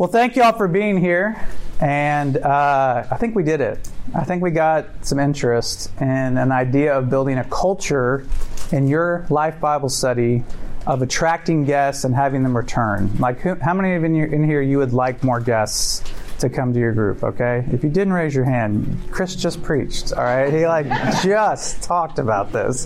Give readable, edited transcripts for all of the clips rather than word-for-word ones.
Well, thank you all for being here. And I think we did it. I think we got some interest in an idea of building a culture in your Life Bible study of attracting guests and having them return. Like, how many of you in here you would like more guests to come to your group, okay? If you didn't raise your hand, Chris just preached, all right? He just talked about this.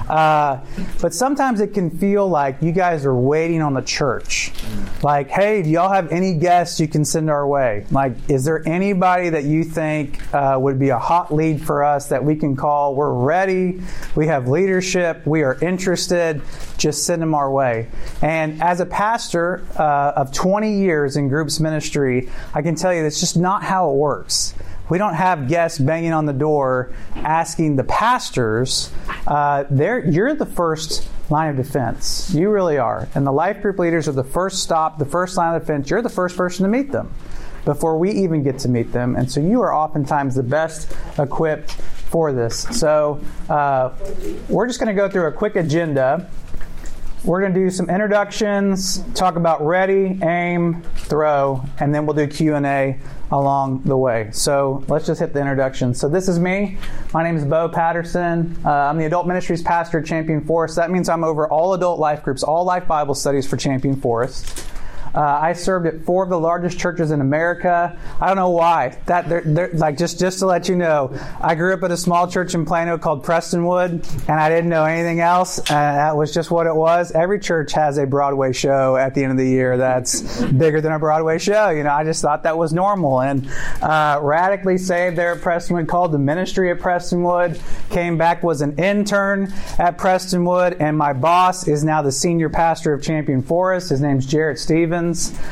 But sometimes it can feel like you guys are waiting on the church. Like, hey, do y'all have any guests you can send our way? Like, is there anybody that you think would be a hot lead for us that we can call? We're ready. We have leadership. We are interested. Just send them our way. And as a pastor of 20 years in groups ministry, I can tell you that's just not how it works. We don't have guests banging on the door asking the pastors. You're the first line of defense. You really are. And the life group leaders are the first stop, the first line of defense. You're the first person to meet them before we even get to meet them. And so you are oftentimes the best equipped for this. So we're just going to go through a quick agenda. We're going to do some introductions, talk about ready, aim, throw, and then we'll do Q&A along the way. So let's just hit the introduction. So this is me. My name is Bo Patterson. I'm the adult ministries pastor at Champion Forest. That means I'm over all adult life groups, all life Bible studies for Champion Forest. I served at 4 of the largest churches in America. I don't know why. Just to let you know, I grew up at a small church in Plano called Prestonwood, and I didn't know anything else. That was just what it was. Every church has a Broadway show at the end of the year that's bigger than a Broadway show. You know, I just thought that was normal. And radically saved there at Prestonwood, called the ministry at Prestonwood, came back, was an intern at Prestonwood, and my boss is now the senior pastor of Champion Forest. His name's Jarrett Stevens.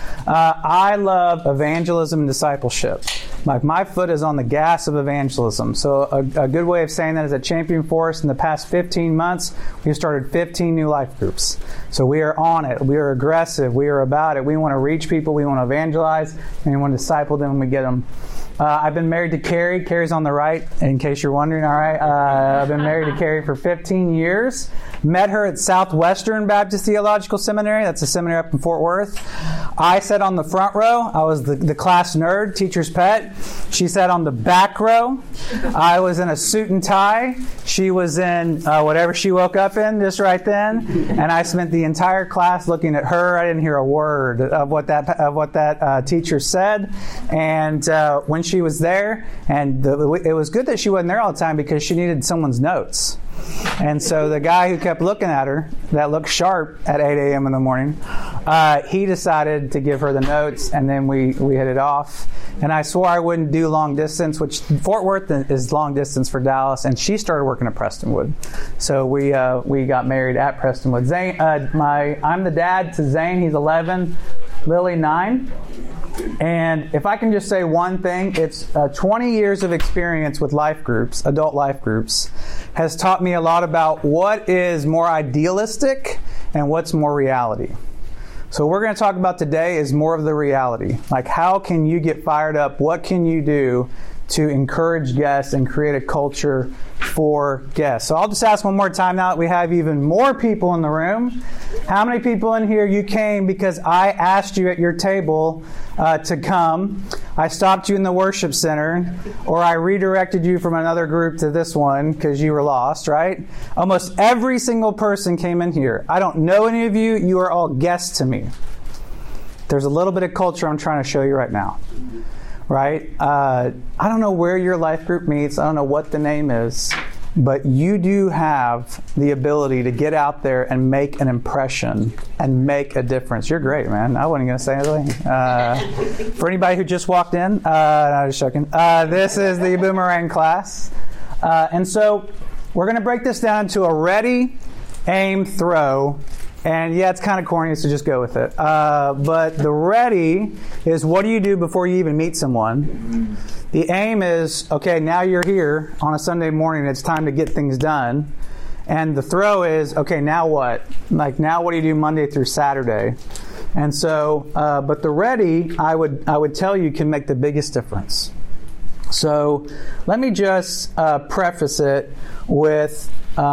I love evangelism and discipleship. Like, my foot is on the gas of evangelism. So a good way of saying that is at Champion Forest in the past 15 months, we've started 15 new life groups. So we are on it. We are aggressive. We are about it. We want to reach people. We want to evangelize. And we want to disciple them when we get them. I've been married to Carrie. Carrie's on the right, in case you're wondering, all right? I've been married to Carrie for 15 years. Met her at Southwestern Baptist Theological Seminary. That's a seminary up in Fort Worth. I sat on the front row. I was the class nerd, teacher's pet. She sat on the back row. I was in a suit and tie. She was in whatever she woke up in just right then. And I spent the entire class looking at her. I didn't hear a word of what that teacher said. And when she was there, and it was good that she wasn't there all the time because she needed someone's notes. And so the guy who kept looking at her, that looked sharp at 8 a.m. in the morning, he decided to give her the notes, and then we hit it off. And I swore I wouldn't do long distance, which Fort Worth is long distance for Dallas, and she started working at Prestonwood. So we got married at Prestonwood. Zane, I'm the dad to Zane. He's 11, Lily 9. And if I can just say one thing, it's 20 years of experience with life groups, adult life groups, has taught me a lot about what is more idealistic and what's more reality. So what we're going to talk about today is more of the reality. Like, how can you get fired up? What can you do to encourage guests and create a culture for guests? So I'll just ask one more time now that we have even more people in the room. How many people in here you came because I asked you at your table to come? I stopped you in the worship center, or I redirected you from another group to this one because you were lost, right? Almost every single person came in here. I don't know any of you. You are all guests to me. There's a little bit of culture I'm trying to show you right now. Right? I don't know where your life group meets. I don't know what the name is. But you do have the ability to get out there and make an impression and make a difference. You're great, man. I wasn't going to say anything. For anybody who just walked in, no, just joking. This is the Boomerang class. And so we're going to break this down to a ready, aim, throw. And yeah, it's kind of corny, so just go with it. But the ready is, what do you do before you even meet someone? The aim is, okay, now you're here on a Sunday morning, it's time to get things done. And the throw is, okay, now what? Like, now what do you do Monday through Saturday? And so, but the ready, I would tell you, can make the biggest difference. So let me just preface it with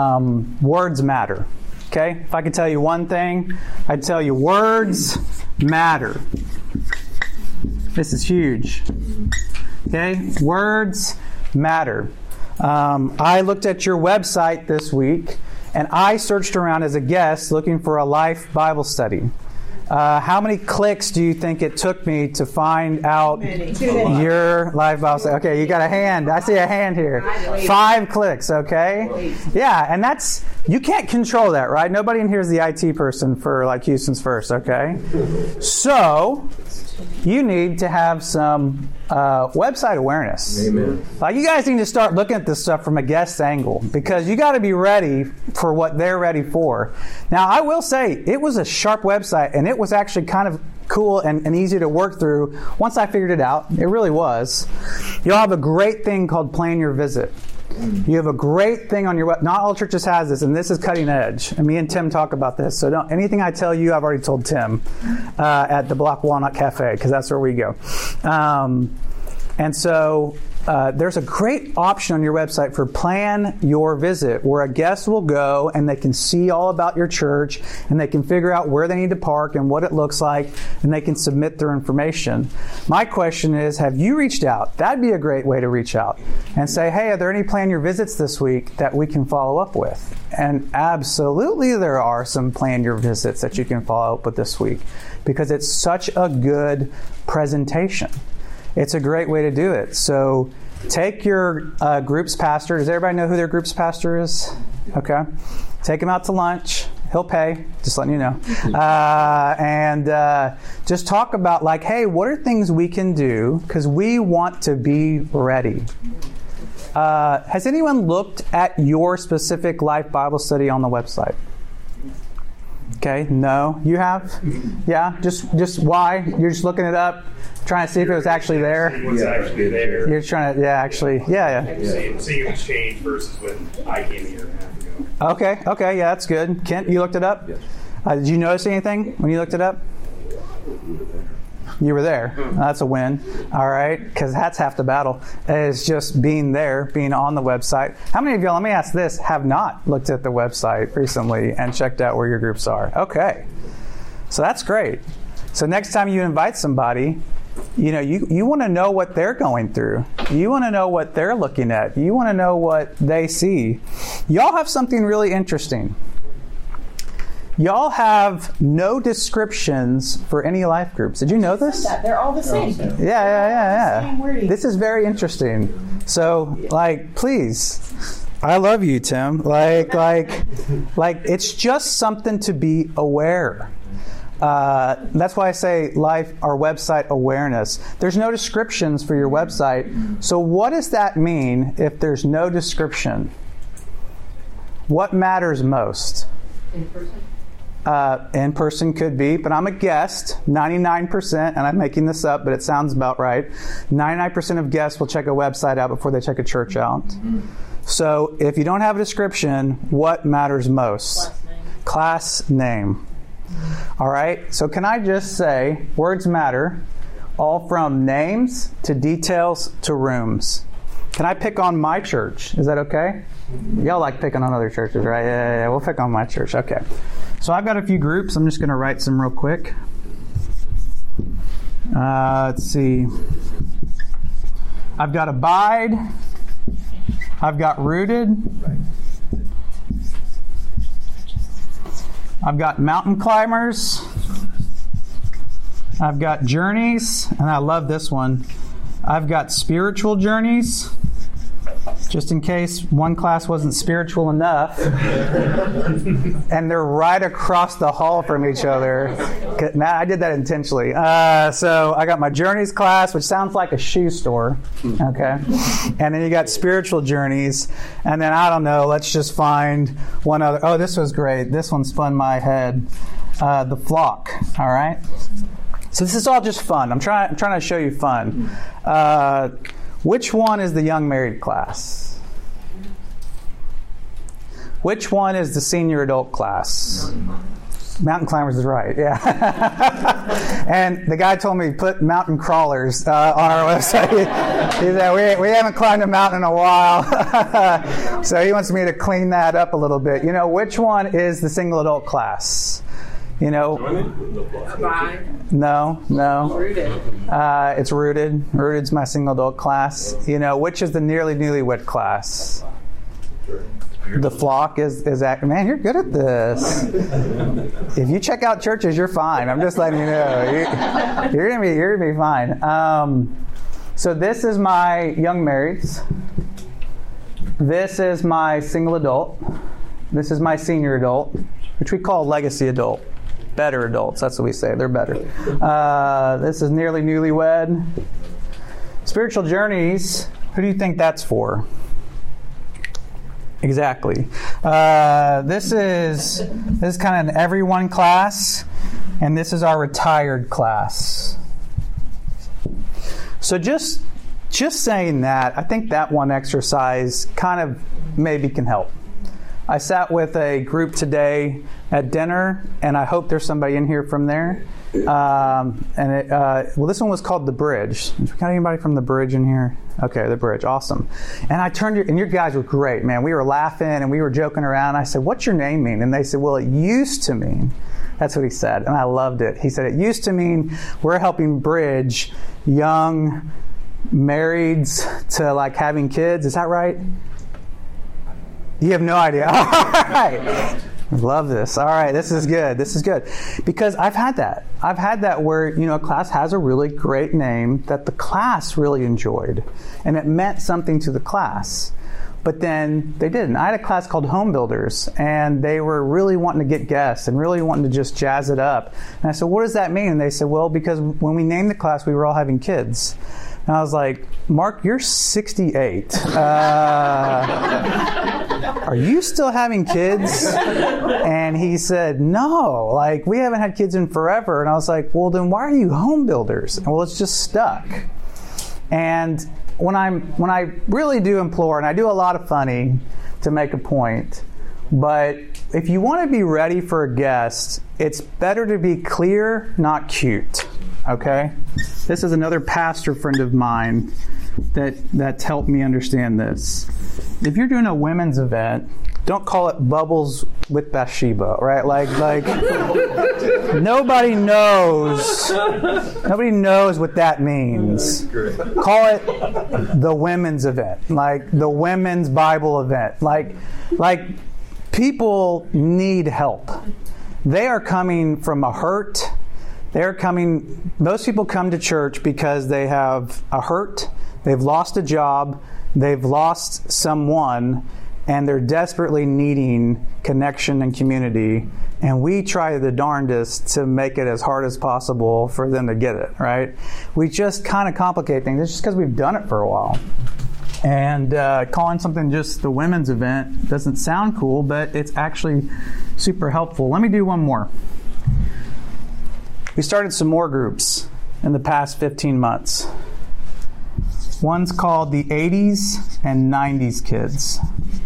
words matter. Okay? If I could tell you one thing, I'd tell you words matter. This is huge. Okay? Words matter. I looked at your website this week, and I searched around as a guest looking for a Life Bible study. How many clicks do you think it took me to find out your Life Bible study? Okay, you got a hand. I see a hand here. 5 clicks, okay? Yeah, and that's, you can't control that, right? Nobody in here is the IT person for like Houston's First, okay? So, you need to have some website awareness. Amen. Like, you guys need to start looking at this stuff from a guest angle, because you got to be ready for what they're ready for. Now, I will say, it was a sharp website, and it was actually kind of cool and easy to work through once I figured it out. It really was. You'll have a great thing called Plan Your Visit. You have a great thing on your web. Not all churches has this, and this is cutting edge. And me and Tim talk about this. So anything I tell you, I've already told Tim at the Block Walnut Cafe, because that's where we go. And so there's a great option on your website for Plan Your Visit, where a guest will go and they can see all about your church, and they can figure out where they need to park and what it looks like, and they can submit their information. My question is, have you reached out? That'd be a great way to reach out and say, hey, are there any Plan Your Visits this week that we can follow up with? And absolutely there are some Plan Your Visits that you can follow up with this week, because it's such a good presentation. It's a great way to do it. So take your group's pastor. Does everybody know who their group's pastor is? Okay. Take him out to lunch. He'll pay, just letting you know. And just talk about, like, hey, what are things we can do? Because we want to be ready. Has anyone looked at your specific Life Bible study on the website? Okay, no. You have? Yeah? Just why? You're just looking it up? Trying to see if it was actually there. What's actually there. You're trying to, Seeing it was changed versus when I came a year and a half ago. Okay, yeah, that's good. Kent, you looked it up? Yes. Did you notice anything when you looked it up? You were there. That's a win. All right, because that's half the battle, is just being there, being on the website. How many of y'all, let me ask this, have not looked at the website recently and checked out where your groups are? Okay, so that's great. So next time you invite somebody, you want to know what they're going through. You want to know what they're looking at. You want to know what they see. Y'all have something really interesting. Y'all have no descriptions for any life groups. Did you know this? They're all the same. Yeah. Same wording. This is very interesting. So, please, I love you, Tim. It's just something to be aware. That's why I say our website awareness. There's no descriptions for your website. So what does that mean if there's no description? What matters most? In person? In person could be, but I'm a guest, 99%, and I'm making this up, but it sounds about right. 99% of guests will check a website out before they check a church out. Mm-hmm. So if you don't have a description, what matters most? Class name. All right, so can I just say, words matter, all from names to details to rooms. Can I pick on my church? Is that okay? Y'all like picking on other churches, right? Yeah, we'll pick on my church. Okay. So I've got a few groups. I'm just going to write some real quick. Let's see. I've got Abide. I've got Rooted. I've got Mountain Climbers. I've got Journeys, and I love this one. I've got Spiritual Journeys, just in case one class wasn't spiritual enough. And they're right across the hall from each other. I did that intentionally. So I got my Journeys class, which sounds like a shoe store. Okay. And then you got Spiritual Journeys. And then, I don't know, let's just find one other. Oh, this was great. This one spun my head. The Flock. All right. So this is all just fun. I'm trying to show you fun. Which one is the young married class? Which one is the senior adult class? Mountain Climbers is right, yeah. And the guy told me put mountain crawlers on our website. He said, we haven't climbed a mountain in a while. So he wants me to clean that up a little bit. Which one is the single adult class? You know, no. Rooted. It's Rooted. Rooted's my single adult class. You know, which is the nearly newlywed class? The Flock is that. Man, you're good at this. If you check out churches, you're fine. I'm just letting you know. You're gonna be fine. So this is my young marrieds. This is my single adult. This is my senior adult, which we call legacy adult. Better adults, that's what we say. They're better. This is nearly newlywed. Spiritual journeys, who do you think that's for? Exactly. This is kind of an everyone class, and this is our retired class. So just saying that, I think that one exercise kind of maybe can help. I sat with a group today at dinner, and I hope there's somebody in here from there. This one was called The Bridge. Got anybody from The Bridge in here? Okay, The Bridge, awesome. And I turned, and your guys were great, man. We were laughing and we were joking around. I said, "What's your name mean?" And they said, "Well, it used to mean." That's what he said, and I loved it. He said, "It used to mean we're helping bridge young marrieds to like having kids." Is that right? You have no idea. All right. Love this. All right. This is good. Because I've had that where, a class has a really great name that the class really enjoyed. And it meant something to the class. But then they didn't. I had a class called Home Builders, and they were really wanting to get guests and really wanting to just jazz it up. And I said, "What does that mean?" And they said, "Well, because when we named the class, we were all having kids." And I was like, "Mark, you're 68. Are you still having kids?" And he said, "No, we haven't had kids in forever." And I was like, "Well, then why are you home builders?" And, "Well, it's just stuck." And when I really do implore, and I do a lot of funny to make a point, but if you want to be ready for a guest, it's better to be clear, not cute. Okay? This is another pastor friend of mine that's helped me understand this. If you're doing a women's event, don't call it Bubbles with Bathsheba, right? Like nobody knows what that means. Call it the women's event, like the women's Bible event. Like people need help. They are coming from a hurt. Most people come to church because they have a hurt, they've lost a job, they've lost someone, and they're desperately needing connection and community. And we try the darndest to make it as hard as possible for them to get it, right? We just kind of complicate things. It's just because we've done it for a while. And calling something just the women's event doesn't sound cool, but it's actually super helpful. Let me do one more. We started some more groups in the past 15 months. One's called the 80s and 90s kids.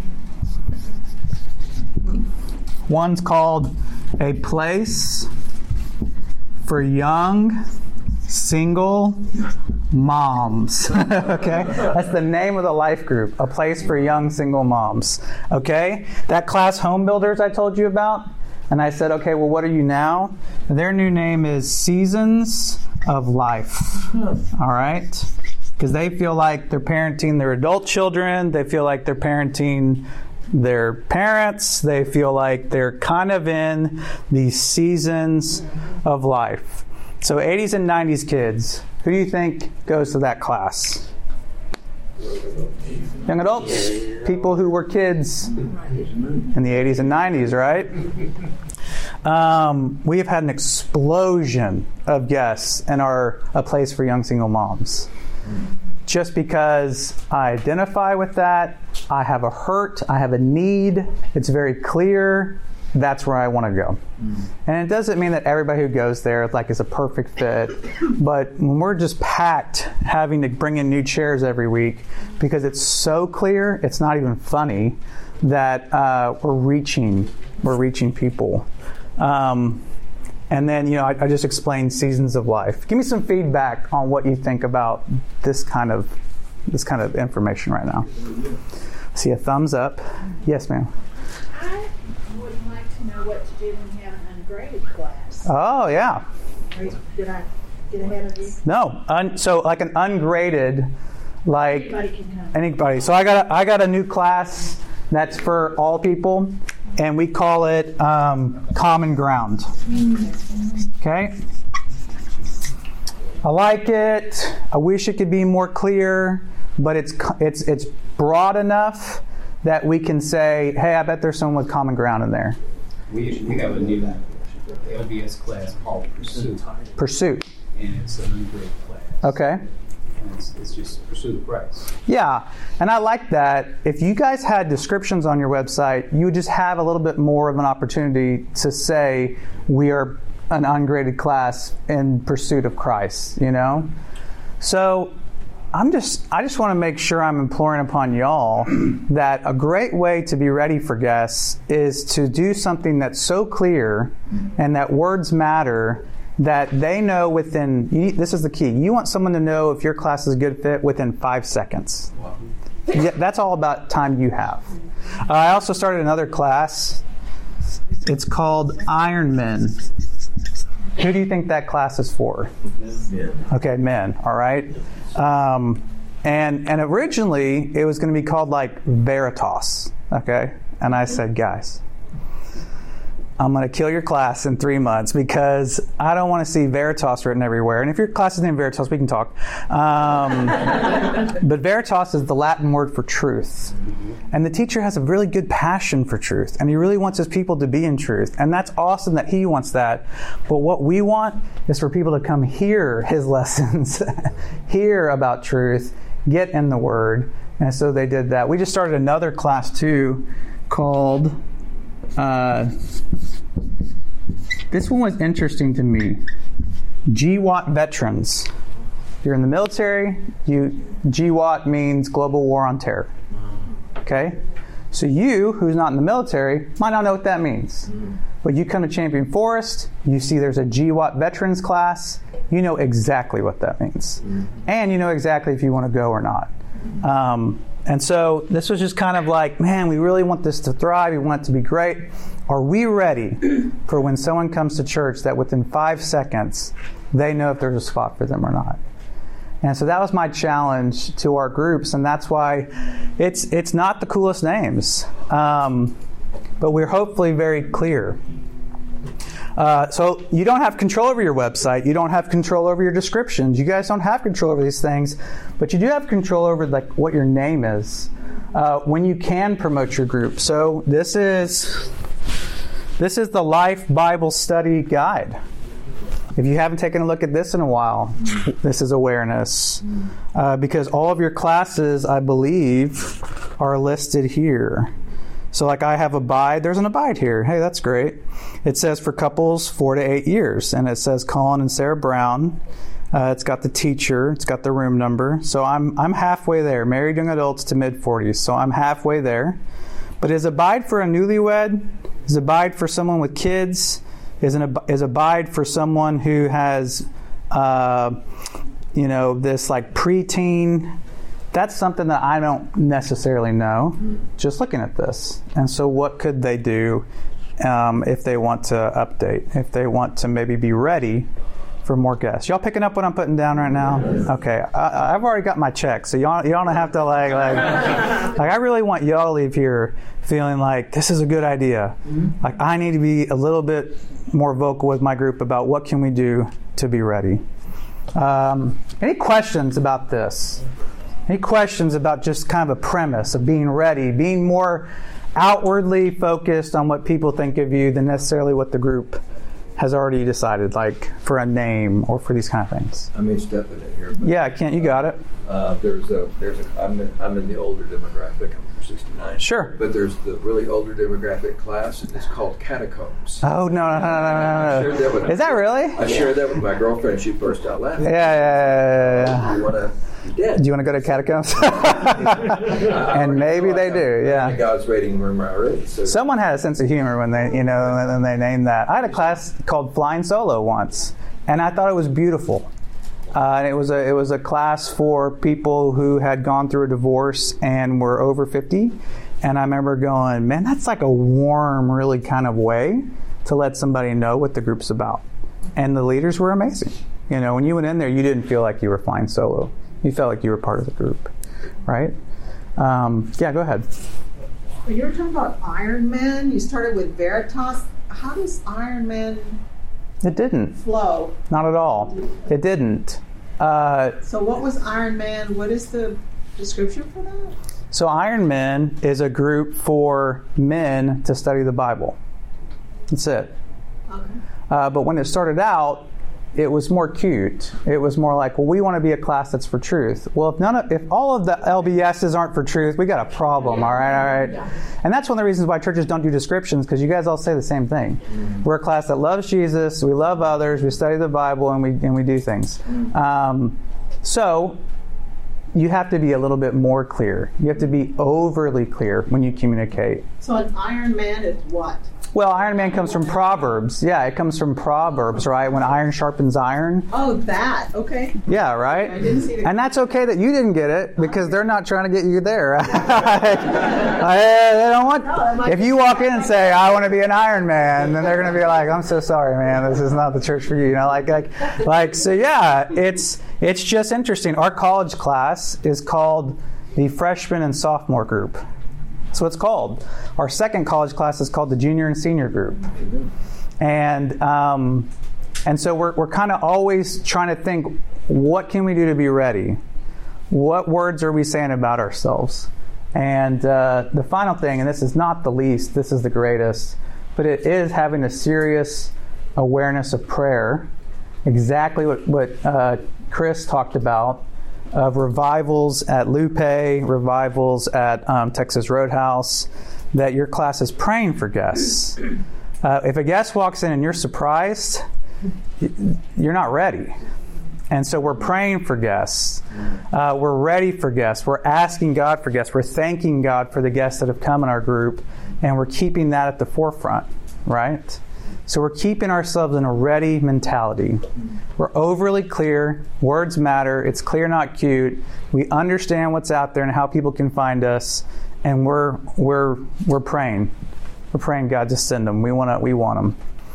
One's called A Place for Young Single Moms. Okay? That's the name of the life group. A Place for Young Single Moms. Okay? That class, Home Builders, I told you about. And I said, okay, well, what are you now? Their new name is Seasons of Life. All right? Because they feel like they're parenting their adult children. They feel like they're parenting their parents. They feel like they're kind of in these seasons of life. So 80s and 90s kids, who do you think goes to that class? Young adults? People who were kids in the 80s and 90s, right? We have had an explosion of guests in A Place for Young Single Moms. Just because I identify with that, I have a hurt, I have a need, it's very clear, that's where I want to go. And it doesn't mean that everybody who goes there is a perfect fit, but when we're just packed having to bring in new chairs every week because it's so clear, it's not even funny that we're reaching people. And then, I just explained Seasons of Life. Give me some feedback on what you think about this kind of information right now. I see a thumbs up. Yes, ma'am. I would like to know what to do when you have an ungraded class. Oh, yeah. Did I get ahead of you? No. So like an ungraded, like Anybody can come. anybody. So I got a new class that's for all people, and we call it Common Ground. Okay. I like it. I wish it could be more clear, but it's broad enough that we can say, hey, I bet there's someone with common ground in there. We have a new LDS class called Pursuit. Pursuit. And it's an ungraded class. Okay. And it's just Pursuit of Christ. Yeah, and I like that. If you guys had descriptions on your website, you would just have a little bit more of an opportunity to say, we are an ungraded class in pursuit of Christ, you know? So I just want to make sure I'm imploring upon y'all that a great way to be ready for guests is to do something that's so clear and that words matter, that they know within, this is the key, you want someone to know if your class is a good fit within 5 seconds. Wow. Yeah, that's all about time you have. I also started another class. It's called Iron Men. Who do you think that class is for? Men. Okay, men, all right. And originally it was going to be called like Veritas, okay? And I said, guys, I'm going to kill your class in 3 months because I don't want to see Veritas written everywhere. And if your class is named Veritas, we can talk. But Veritas is the Latin word for truth. And the teacher has a really good passion for truth. And he really wants his people to be in truth. And that's awesome that he wants that. But what we want is for people to come hear his lessons, hear about truth, get in the Word. And so they did that. We just started another class, too, called... this one was interesting to me. GWOT veterans. If you're in the military, GWOT means Global War on Terror. Okay? So you, who's not in the military, might not know what that means. But you come to Champion Forest, you see there's a GWOT veterans class, you know exactly what that means. And you know exactly if you want to go or not. And so this was just kind of like, man, we really want this to thrive. We want it to be great. Are we ready for when someone comes to church that within 5 seconds, they know if there's a spot for them or not? And so that was my challenge to our groups. And that's why it's not the coolest names. But we're hopefully very clear. So you don't have control over your website. You don't have control over your descriptions. You guys don't have control over these things. But you do have control over like what your name is when you can promote your group. So this is the Life Bible Study Guide. If you haven't taken a look at this in a while, this is awareness. Because all of your classes, I believe, are listed here. So like I have Abide, there's an Abide here. Hey, that's great. It says for couples 4 to 8 years. And it says Colin and Sarah Brown. It's got the teacher. It's got the room number. So I'm halfway there. Married young adults to mid-40s. So I'm halfway there. But is Abide for a newlywed? Is Abide for someone with kids? Is Abide for someone who has, this like preteen? That's something that I don't necessarily know, just looking at this. And so what could they do if they want to update, if they want to maybe be ready for more guests? Y'all picking up what I'm putting down right now? Okay, I've already got my check, so y'all don't have to like I really want y'all to leave here feeling like this is a good idea. Like I need to be a little bit more vocal with my group about what can we do to be ready. Any questions about this? Any questions about just kind of a premise of being ready, being more outwardly focused on what people think of you than necessarily what the group has already decided, like for a name or for these kind of things? I may step in it here. Yeah, Kent, you got it. I'm in the older demographic. I'm from 69. Sure. But there's the really older demographic class, and it's called Catacombs. Oh, no. Is that really? I shared that with my girlfriend. She burst out laughing. Yeah. You want to be dead? Do you want to go to Catacombs? And maybe they do, yeah. In God's waiting room already. So. Someone had a sense of humor when they named that. I had a class called Flying Solo once, and I thought it was beautiful. And it was a class for people who had gone through a divorce and were over 50. And I remember going, man, that's like a warm, really kind of way to let somebody know what the group's about. and the leaders were amazing. When you went in there, you didn't feel like you were flying solo. You felt like you were part of the group, right? Yeah, go ahead. When you were talking about Iron Man, you started with Veritas. How does Iron Man It didn't. flow? Not at all. It didn't. So what was Iron Man? What is the description for that? So Iron Men is a group for men to study the Bible. That's it. Okay. But when it started out, it was more cute. It was more like, well, we want to be a class that's for truth. Well, if all of the LBSs aren't for truth, we got a problem. All right. Yeah. And that's one of the reasons why churches don't do descriptions, because you guys all say the same thing. We're a class that loves Jesus, we love others, we study the Bible, and we do things. So you have to be a little bit more clear. You have to be overly clear when you communicate. So an Iron Man is what? Well, Iron Man comes from Proverbs. Yeah, it comes from Proverbs, right? When iron sharpens iron. Oh, that. Okay. Yeah, right? I didn't see the... And that's okay that you didn't get it, because they're not trying to get you there. They don't want... If you walk in and say, I want to be an Iron Man, then they're going to be like, I'm so sorry, man. This is not the church for you. So yeah, it's just interesting. Our college class is called the freshman and sophomore group. That's what it's called. Our second college class is called the junior and senior group. And so we're kind of always trying to think, what can we do to be ready? What words are we saying about ourselves? And the final thing, and this is not the least, this is the greatest, but it is having a serious awareness of prayer. Exactly what Chris talked about. Of revivals at Lupe, revivals at Texas Roadhouse, that your class is praying for guests. If a guest walks in and you're surprised, you're not ready. And so we're praying for guests. We're ready for guests. We're asking God for guests. We're thanking God for the guests that have come in our group, and we're keeping that at the forefront, right? So we're keeping ourselves in a ready mentality. We're overly clear. Words matter. It's clear, not cute. We understand what's out there and how people can find us, and we're praying. We're praying, God, just send them. We want them.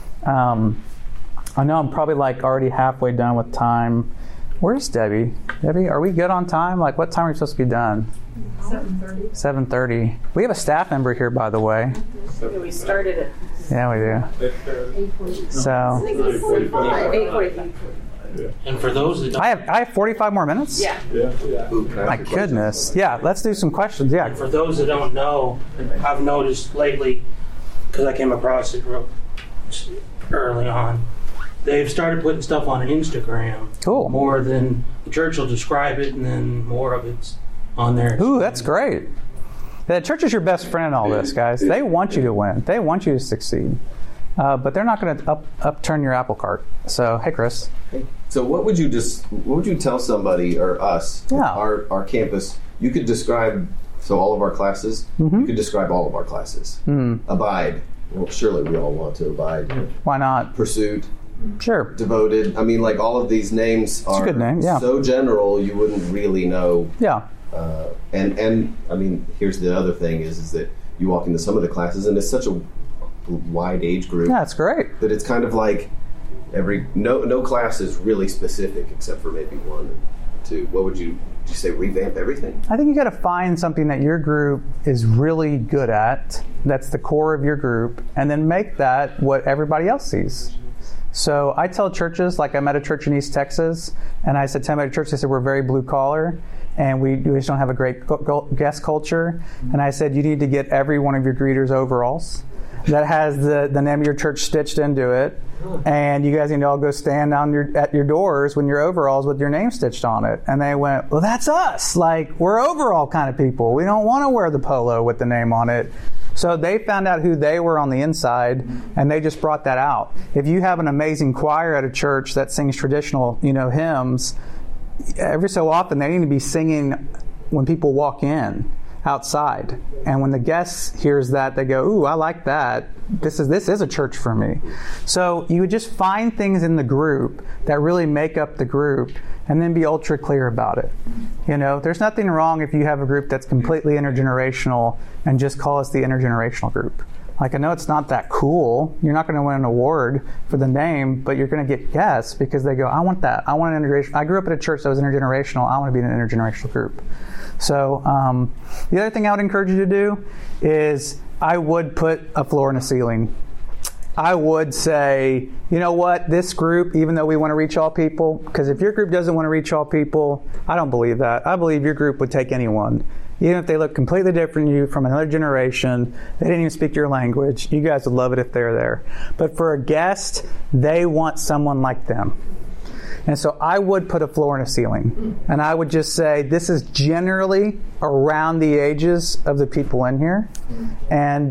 I know I'm probably already halfway done with time. Where's Debbie? Debbie, are we good on time? What time are we supposed to be done? 7:30. 7:30. We have a staff member here, by the way. We started at... Yeah, we do. 8:45. So 8:45. And for those that don't, I have 45 more minutes? Yeah. My goodness. Yeah, let's do some questions. Yeah. for those that don't know, I've noticed lately, because I came across it real early on, they've started putting stuff on Instagram. Cool. More than the church will describe it, and then more of it's on there. Ooh, that's great. The church is your best friend in all this, guys. They want you to win. They want you to succeed. But they're not going to upturn your apple cart. So, hey, Chris. So what would you tell somebody or us, our campus, you could describe, so all of our classes, you could describe all of our classes. Abide. Well, surely we all want to abide. Why not? Pursuit. Sure. Devoted. I mean, all of these names are a good name, yeah. So general you wouldn't really know. Yeah. And I mean, here's the other thing is that you walk into some of the classes and it's such a wide age group. Yeah, it's great. That it's kind of like no class is really specific except for maybe one or two. What would you say, revamp everything? I think you got to find something that your group is really good at, that's the core of your group, and then make that what everybody else sees. So I tell churches, I met a church in East Texas, and I said to my church, they said, we're very blue collar, and we just don't have a great guest culture. And I said, you need to get every one of your greeters overalls that has the name of your church stitched into it. And you guys need to all go stand at your doors with your overalls with your name stitched on it. And they went, well, that's us. We're overall kind of people. We don't want to wear the polo with the name on it. So they found out who they were on the inside, and they just brought that out. If you have an amazing choir at a church that sings traditional, hymns, every so often they need to be singing when people walk in outside. And when the guest hears that, they go, ooh, I like that. This is a church for me. So you would just find things in the group that really make up the group, and then be ultra clear about it. There's nothing wrong if you have a group that's completely intergenerational and just call us the intergenerational group. Like, I know it's not that cool. You're not going to win an award for the name, but you're going to get yes because they go, I want that. I want an intergenerational. I grew up at a church that was intergenerational. I want to be in an intergenerational group. So the other thing I would encourage you to do is I would put a floor and a ceiling. I would say, you know what, this group, even though we want to reach all people, because if your group doesn't want to reach all people, I don't believe that. I believe your group would take anyone. Even if they look completely different than you, from another generation, they didn't even speak your language, you guys would love it if they're there. But for a guest, they want someone like them. And so I would put a floor and a ceiling. And I would just say, this is generally around the ages of the people in here. And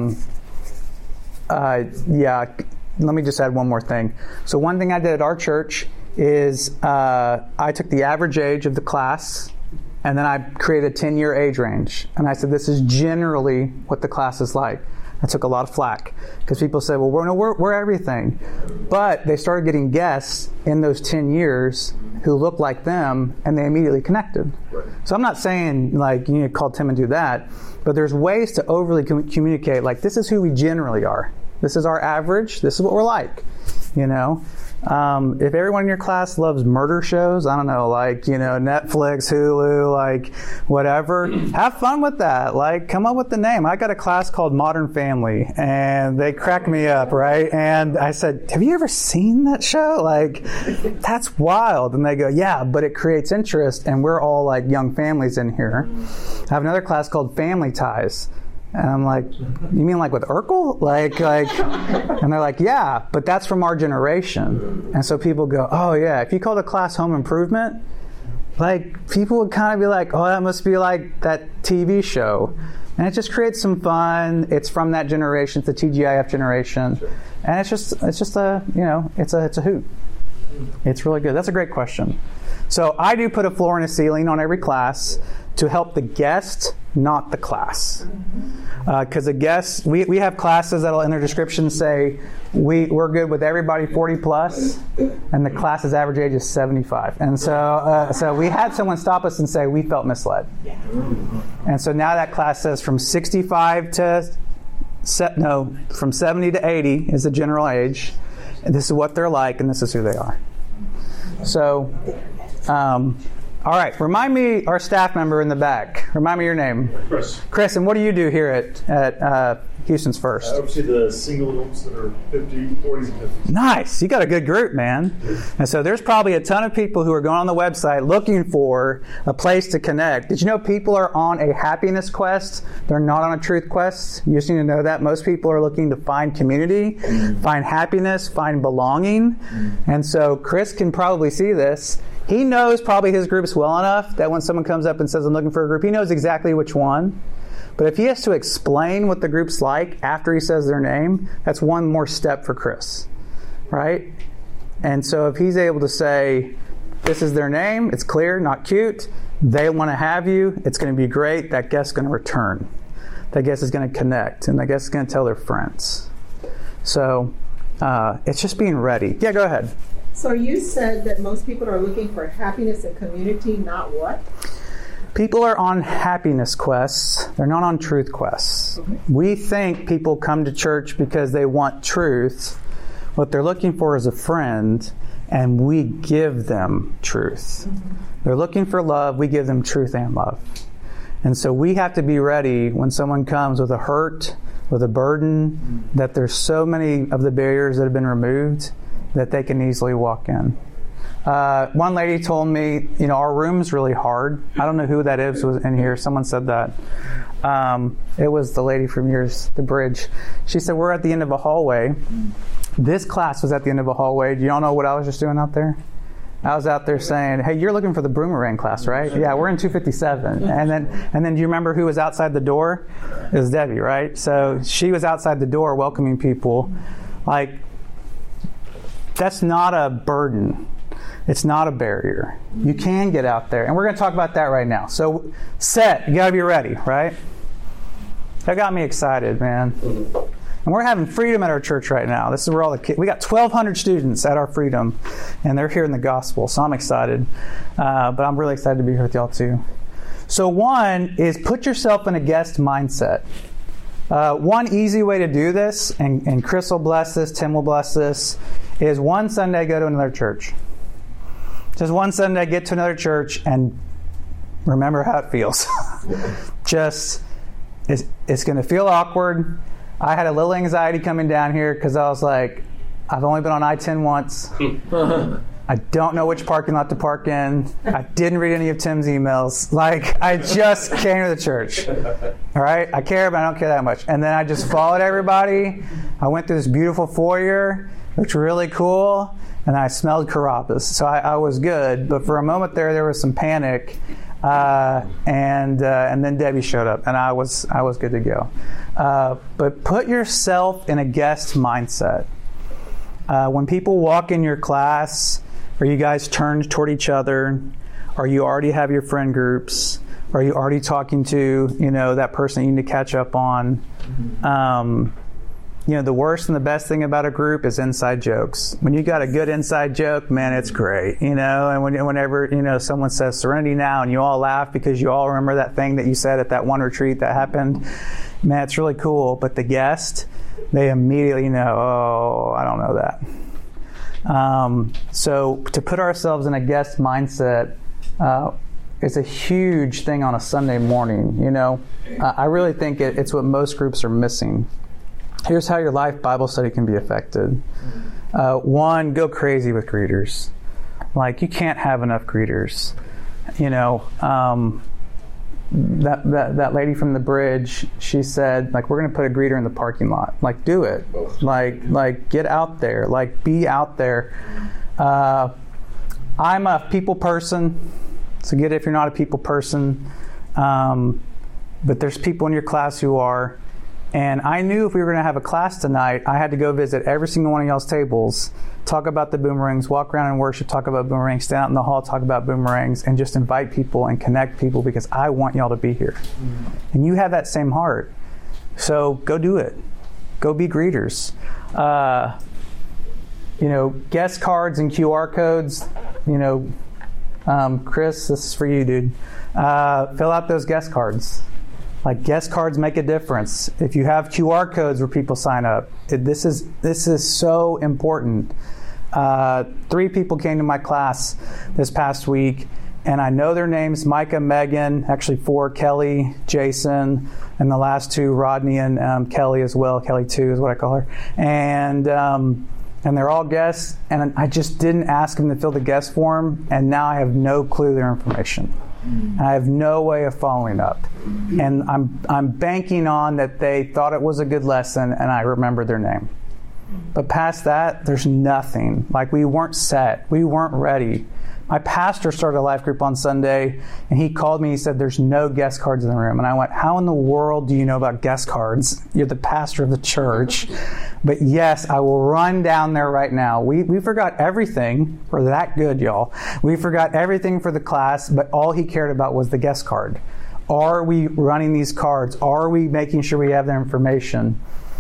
let me just add one more thing. So one thing I did at our church is I took the average age of the class, and then I created a 10-year age range. And I said, this is generally what the class is like. I took a lot of flack because people said, well, we're everything. But they started getting guests in those 10 years who looked like them, and they immediately connected. Right. So I'm not saying, like, you need to call Tim and do that, but there's ways to overly communicate, like, this is who we generally are. This is our average. This is what we're like, you know. If everyone in your class loves murder shows, I don't know, like, you know, Netflix, Hulu, like, whatever, have fun with that. Like, come up with the name. I got a class called Modern Family, and they cracked me up, right? And I said, have you ever seen that show? Like, that's wild. And they go, yeah, but it creates interest, and we're all, like, young families in here. I have another class called Family Ties. And I'm like, you mean like with Urkel? Like, and they're like, yeah, but that's from our generation. And so people go, oh yeah, if you call the class Home Improvement, like, people would kind of be like, oh, that must be like that TV show. And it just creates some fun. It's from that generation, it's the TGIF generation. And it's just a, you know, it's a hoot. It's really good. That's a great question. So I do put a floor and a ceiling on every class to help the guest, not the class. Because a guest, we have classes that'll in their description say, we're good with everybody 40 plus, and the class's average age is 75. And so we had someone stop us and say, we felt misled. And so now that class says from 65 to, from 70 to 80 is the general age. And this is what they're like, and this is who they are. So, all right, remind me, our staff member in the back, remind me your name. Chris, and what do you do here at Houston's First? I oversee the single adults that are 50, 40s, and 50s. Nice. You got a good group, man. And so there's probably a ton of people who are going on the website looking for a place to connect. Did you know people are on a happiness quest? They're not on a truth quest. You just need to know that. Most people are looking to find community, find happiness, find belonging. And so Chris can probably see this. He knows probably his groups well enough that when someone comes up and says, I'm looking for a group, he knows exactly which one. But if he has to explain what the group's like after he says their name, that's one more step for Chris, right? And so if he's able to say, this is their name, it's clear, not cute, they want to have you, it's going to be great, that guest's going to return. That guest is going to connect, and that guest is going to tell their friends. So it's just being ready. Yeah, go ahead. So you said that most people are looking for happiness and community, not what? People are on happiness quests. They're not on truth quests. Okay. We think people come to church because they want truth. What they're looking for is a friend, and we give them truth. Mm-hmm. They're looking for love. We give them truth and love. And so we have to be ready when someone comes with a hurt, with a burden, that there's so many of the barriers that have been removed that they can easily walk in. One lady told me, you know, our room's really hard. I don't know who that is was in here. Someone said that. It was the lady from the bridge. She said, we're at the end of a hallway. This class was at the end of a hallway. Do y'all know what I was just doing out there? I was out there saying, hey, you're looking for the Boomerang class, right? Yeah, we're in 257. And then do you remember who was outside the door? It was Debbie, right? So she was outside the door welcoming people. Like, that's not a burden. It's not a barrier. You can get out there. And we're going to talk about that right now. So, you got to be ready, right? That got me excited, man. And we're having freedom at our church right now. This is where all the kids, we got 1,200 students at our freedom, and they're hearing the gospel. So I'm excited. But I'm really excited to be here with y'all too. So one is put yourself in a guest mindset. One easy way to do this, and Chris will bless this, Tim will bless this, is one Sunday go to another church. Just one Sunday get to another church and remember how it feels. Just, it's going to feel awkward. I had a little anxiety coming down here because I was like, I've only been on I-10 once. I don't know which parking lot to park in. I didn't read any of Tim's emails. Like, I just came to the church. All right? I care, but I don't care that much. And then I just followed everybody. I went through this beautiful foyer. It looked really cool. And I smelled Carrabba's. So I was good. But for a moment there was some panic. And then Debbie showed up. And I was good to go. But put yourself in a guest mindset. When people walk in your class, are you guys turned toward each other? Or you already have your friend groups? Or are you already talking to, that person you need to catch up on? The worst and the best thing about a group is inside jokes. When you got a good inside joke, man, it's great. And whenever, someone says Serenity Now and you all laugh because you all remember that thing that you said at that one retreat that happened, man, it's really cool. But the guest, they immediately know, oh, I don't know that. So to put ourselves in a guest mindset is a huge thing on a Sunday morning. I really think it's what most groups are missing. Here's how your life Bible study can be affected. One, go crazy with greeters. Like, you can't have enough greeters. That lady from the bridge, she said, like, we're going to put a greeter in the parking lot. Like, do it. Like get out there. Like, be out there. I'm a people person, so get it if you're not a people person. But there's people in your class who are. And I knew if we were going to have a class tonight, I had to go visit every single one of y'all's tables, talk about the boomerangs, walk around and worship, talk about boomerangs, stand out in the hall, talk about boomerangs, and just invite people and connect people because I want y'all to be here. And you have that same heart. So go do it. Go be greeters. Guest cards and QR codes, Chris, this is for you, dude. Fill out those guest cards. Like, guest cards make a difference. If you have QR codes where people sign up, this is so important. 3 people came to my class this past week, and I know their names: Micah, Megan, actually 4, Kelly, Jason, and the last 2, Rodney and Kelly as well. Kelly 2 is what I call her. And they're all guests, and I just didn't ask them to fill the guest form, and now I have no clue their information. And I have no way of following up. And I'm banking on that they thought it was a good lesson and I remembered their name. But past that, there's nothing. Like, we weren't set. We weren't ready. My pastor started a life group on Sunday, and he called me. He said, there's no guest cards in the room. And I went, how in the world do you know about guest cards? You're the pastor of the church. But yes, I will run down there right now. We forgot everything. We're that good, y'all. We forgot everything for the class, but all he cared about was the guest card. Are we running these cards? Are we making sure we have their information?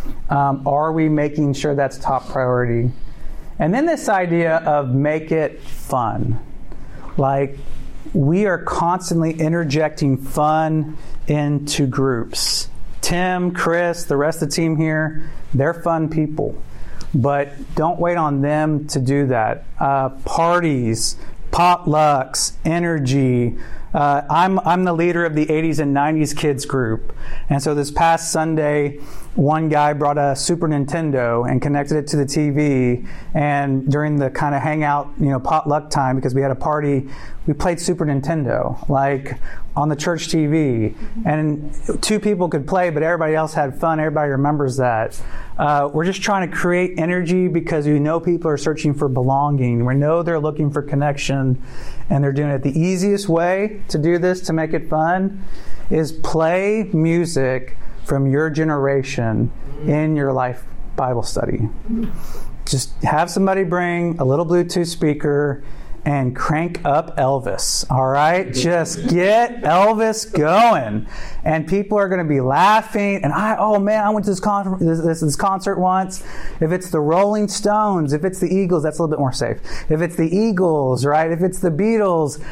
Are we making sure that's top priority? And then this idea of make it fun. Like, we are constantly interjecting fun into groups. Tim, Chris, the rest of the team here, they're fun people. But don't wait on them to do that. Parties, potlucks, energy. I'm the leader of the 80s and 90s kids group. And so this past Sunday, one guy brought a Super Nintendo and connected it to the TV. And during the kind of hangout, potluck time, because we had a party, we played Super Nintendo, like on the church TV. And 2 people could play, but everybody else had fun. Everybody remembers that. We're just trying to create energy because we know people are searching for belonging. We know they're looking for connection, and they're doing it. The easiest way to do this, to make it fun, is play music from your generation in your life Bible study. Just have somebody bring a little Bluetooth speaker and crank up Elvis. All right? Just get Elvis going. And people are going to be laughing. And I went to this concert once. If it's the Rolling Stones, if it's the Eagles, that's a little bit more safe. If it's the Eagles, right? If it's the Beatles,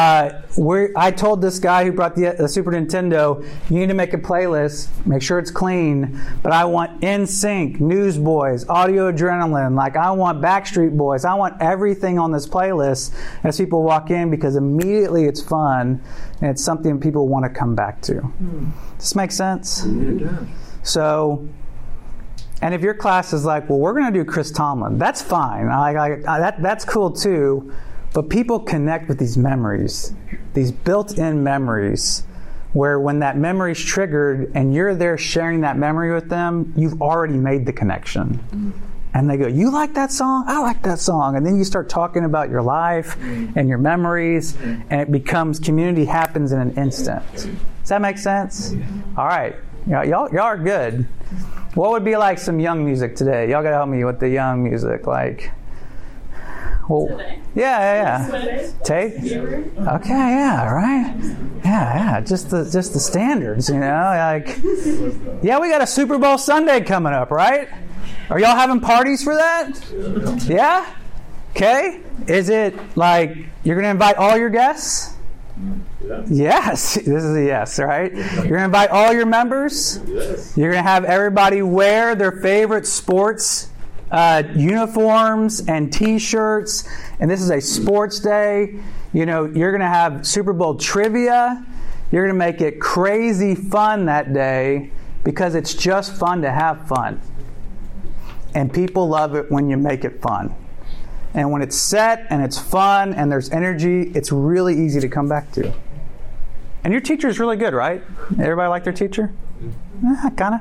I told this guy who brought the Super Nintendo, you need to make a playlist, make sure it's clean, but I want NSYNC, Newsboys, Audio Adrenaline, like I want Backstreet Boys, I want everything on this playlist as people walk in, because immediately it's fun and it's something people want to come back to. Does this make sense? It does. So, and if your class is like, well, we're going to do Chris Tomlin, that's fine. That's cool too. But people connect with these memories, these built-in memories, where when that memory's triggered and you're there sharing that memory with them, you've already made the connection. And they go, you like that song? I like that song. And then you start talking about your life and your memories, and it becomes, community happens in an instant. Does that make sense? All right. Y'all are good. What would be like some young music today? Y'all got to help me with the young music. Like, well, yeah. Tape? Okay, yeah, right? Yeah. Just the standards, you know? Like, yeah, we got a Super Bowl Sunday coming up, right? Are y'all having parties for that? Yeah? Okay. Is it like you're going to invite all your guests? Yeah. Yes. This is a yes, right? You're going to invite all your members? Yes. You're going to have everybody wear their favorite sports uniforms and T-shirts, and this is a sports day. You know, you're going to have Super Bowl trivia. You're going to make it crazy fun that day, because it's just fun to have fun. And people love it when you make it fun. And when it's set and it's fun and there's energy, it's really easy to come back to. And your teacher is really good, right? Everybody like their teacher? Kind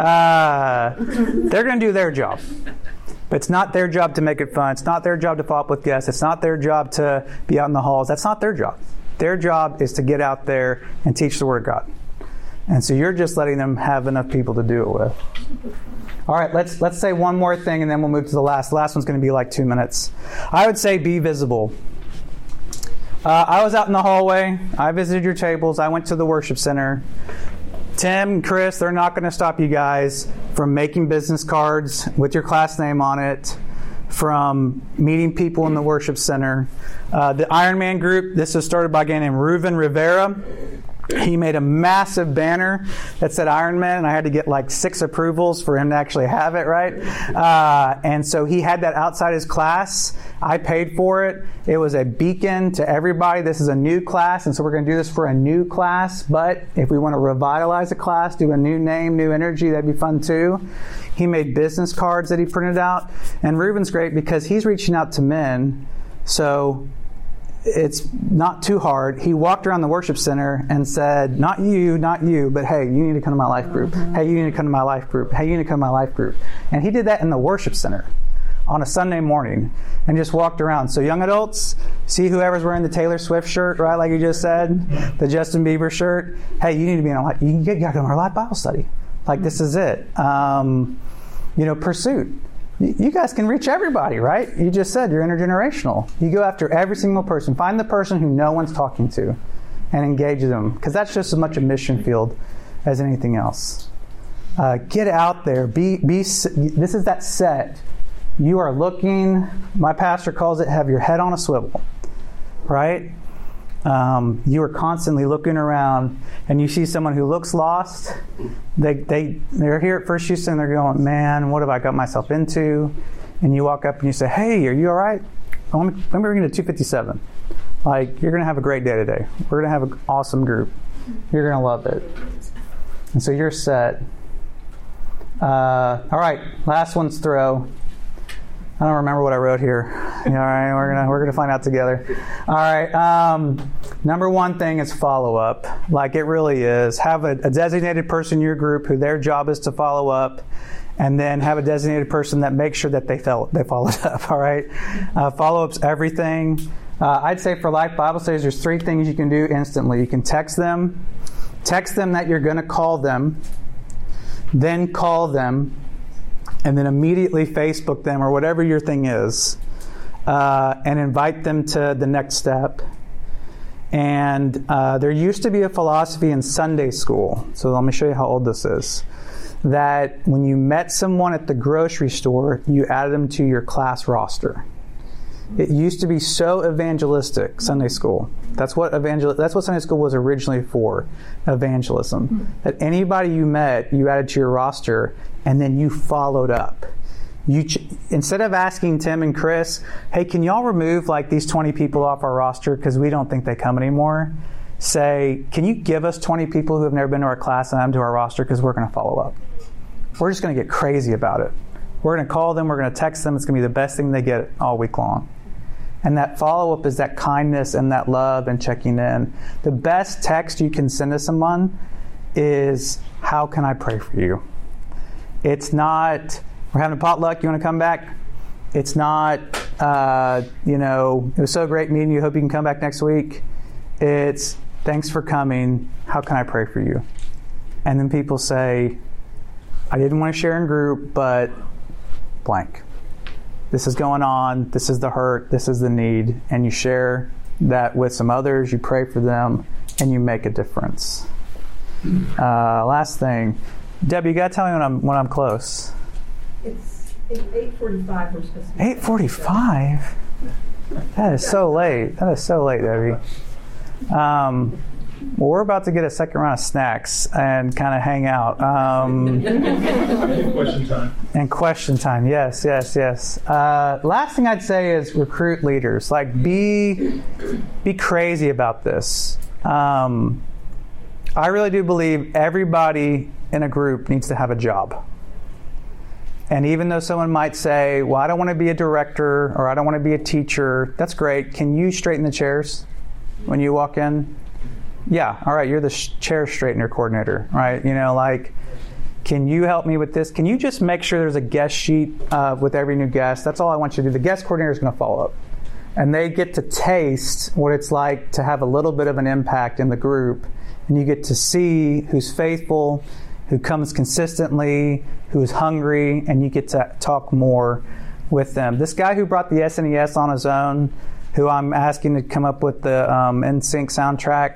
of. They're going to do their job. But it's not their job to make it fun. It's not their job to follow up with guests. It's not their job to be out in the halls. That's not their job. Their job is to get out there and teach the Word of God. And so you're just letting them have enough people to do it with. All right, let's say one more thing, and then we'll move to the last. The last one's going to be like 2 minutes. I would say be visible. I was out in the hallway. I visited your tables. I went to the worship center. Tim and Chris, they're not going to stop you guys from making business cards with your class name on it, from meeting people in the worship center. The Ironman group, this was started by a guy named Ruben Rivera. He made a massive banner that said Ironman, and I had to get like 6 approvals for him to actually have it, right? And so he had that outside his class. I paid for it. It was a beacon to everybody. This is a new class, and so we're going to do this for a new class. But if we want to revitalize a class, do a new name, new energy, that'd be fun too. He made business cards that he printed out. And Ruben's great because he's reaching out to men. So it's not too hard. He walked around the worship center and said, not you, but hey, you need to come to my life group. Hey, you need to come to my life group. Hey, you need to come to my life group. And he did that in the worship center on a Sunday morning and just walked around. So young adults, see whoever's wearing the Taylor Swift shirt, right, like you just said, the Justin Bieber shirt. Hey, you need to be in a life. You got to go to our live Bible study. Like, this is it. Pursuit. You guys can reach everybody, right? You just said you're intergenerational. You go after every single person. Find the person who no one's talking to and engage them, because that's just as much a mission field as anything else. Get out there. This is that set. You are looking, my pastor calls it, have your head on a swivel, right? You are constantly looking around, and you see someone who looks lost. They're here at First Houston. They're going, man, what have I got myself into? And you walk up and you say, hey, are you all right? Let me bring you to 257. Like, you're going to have a great day today. We're going to have an awesome group. You're going to love it. And so you're set. All right, last one's throw. I don't remember what I wrote here. All right, we're gonna find out together. All right. Number one thing is follow up. Like, it really is. Have a designated person in your group who their job is to follow up, and then have a designated person that makes sure that they followed up. All right. Follow up's everything. I'd say for Life Bible Studies, there's 3 things you can do instantly. You can text them that you're going to call them, then call them, and then immediately Facebook them or whatever your thing is. and invite them to the next step. And there used to be a philosophy in Sunday school, so let me show you how old this is, that when you met someone at the grocery store, you added them to your class roster. It used to be so evangelistic, Sunday school. That's what Sunday school was originally for, evangelism. That anybody you met, you added to your roster, and then you followed up. Instead of asking Tim and Chris, hey, can y'all remove like these 20 people off our roster because we don't think they come anymore? Say, can you give us 20 people who have never been to our class and add them to our roster because we're going to follow up. We're just going to get crazy about it. We're going to call them, we're going to text them. It's going to be the best thing they get all week long. And that follow-up is that kindness and that love and checking in. The best text you can send to someone is, how can I pray for you? It's not, we're having a potluck, you want to come back? It's not, it was so great meeting you, hope you can come back next week. It's, thanks for coming, how can I pray for you? And then people say, I didn't want to share in group, but blank. This is going on, this is the hurt, this is the need, and you share that with some others, you pray for them, and you make a difference. Last thing, Debbie, you got to tell me when I'm close. It's 8:45. We're supposed to be 8:45? That is so late. That is so late, Debbie. Well, we're about to get a second round of snacks and kind of hang out. Question time. And question time, yes. Last thing I'd say is recruit leaders. Like, be crazy about this. I really do believe everybody in a group needs to have a job. And even though someone might say, well, I don't want to be a director or I don't want to be a teacher, that's great. Can you straighten the chairs when you walk in? Yeah, all right, you're the chair straightener coordinator, right? Can you help me with this? Can you just make sure there's a guest sheet with every new guest? That's all I want you to do. The guest coordinator is going to follow up. And they get to taste what it's like to have a little bit of an impact in the group. And you get to see who's faithful, who comes consistently, who is hungry, and you get to talk more with them. This guy who brought the SNES on his own, who I'm asking to come up with the NSYNC soundtrack.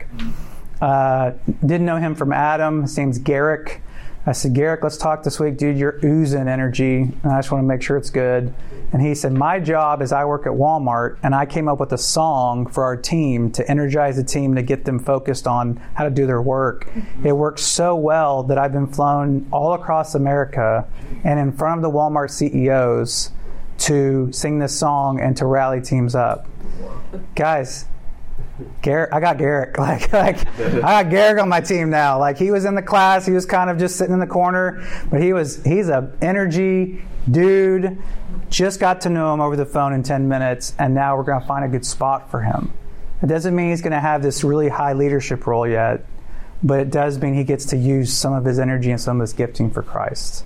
Didn't know him from Adam. His name's Garrick. I said, Garrick, let's talk this week. Dude, you're oozing energy, and I just want to make sure it's good. And he said, my job is I work at Walmart, and I came up with a song for our team to energize the team to get them focused on how to do their work. It works so well that I've been flown all across America and in front of the Walmart CEOs to sing this song and to rally teams up. Guys, Garrett, I got Garrick. I got Garrick on my team now. Like, he was in the class, he was kind of just sitting in the corner, but he's a energy dude. Just got to know him over the phone in 10 minutes, and now we're going to find a good spot for him. It doesn't mean he's going to have this really high leadership role yet, but it does mean he gets to use some of his energy and some of his gifting for Christ.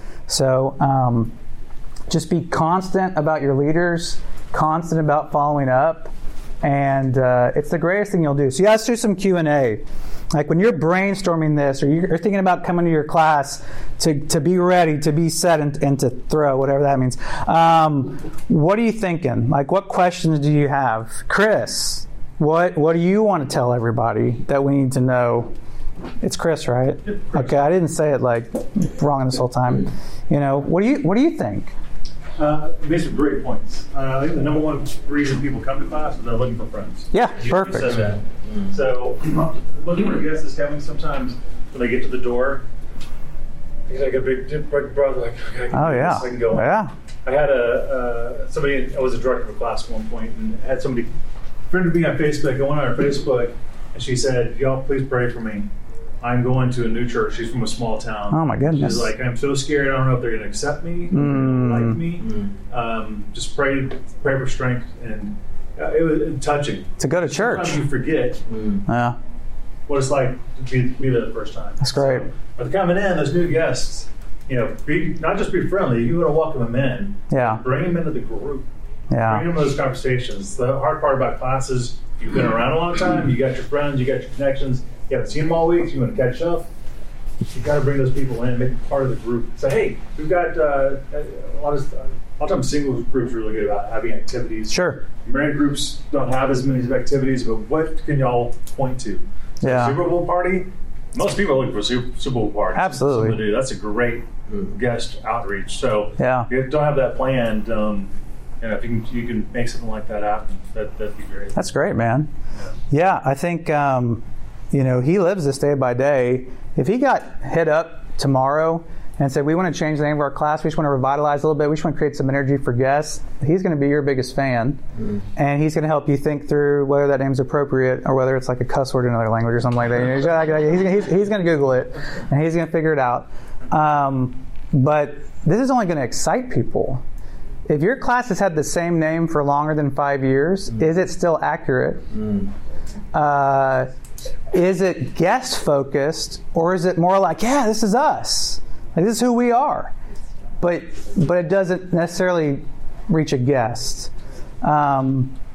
So just be constant about your leaders, constant about following up, and it's the greatest thing you'll do. So let's do some Q&A. Like, when you're brainstorming this, or you're thinking about coming to your class to be ready, to be set, and to throw, whatever that means. What are you thinking? Like, what questions do you have? Chris, what do you want to tell everybody that we need to know? It's Chris, right? Okay, I didn't say it like wrong this whole time. What do you think? Made some great points. I think the number one reason people come to class is they're looking for friends. Yeah, perfect. You said that. So, looking for guests is coming sometimes when they get to the door. He's like a big brother, like, oh yeah, I can go. Yeah. I had somebody. I was a director of a class at one point, and I had somebody friended me on Facebook. I went on her Facebook, and she said, "Y'all, please pray for me. I'm going to a new church." She's from a small town. Oh my goodness. She's like, I'm so scared. I don't know if they're going to accept me, if they're going to like me. Just pray for strength. And it was touching. To go to church. Sometimes you forget what it's like to be there the first time. That's great. So, but coming in, those new guests, not just be friendly, you want to welcome them in. Yeah. Bring them into the group. Yeah. Bring them to those conversations. The hard part about classes, you've been around a long time, you got your friends, you got your connections. You haven't seen them all week, so you want to catch up. You got to bring those people in, make them part of the group. Say, hey, we've got a lot of lot of times single groups are really good about having activities. Sure. Married groups don't have as many activities, but what can y'all point to? Yeah. Super Bowl party? Most people are looking for Super Bowl parties. Absolutely. To do. That's a great guest outreach. So yeah. if you don't have that planned, if you can make something like that happen, that'd be great. That's great, man. Yeah, I think, he lives this day by day. If he got hit up tomorrow and said, we want to change the name of our class, we just want to revitalize a little bit, we just want to create some energy for guests, he's going to be your biggest fan. And he's going to help you think through whether that name's appropriate or whether it's like a cuss word in another language or something like that. He's going to Google it, and he's going to figure it out. But this is only going to excite people. If your class has had the same name for longer than 5 years, is it still accurate? Is it guest focused, or is it more like, yeah, this is us, like, this is who we are, but it doesn't necessarily reach a guest. Talk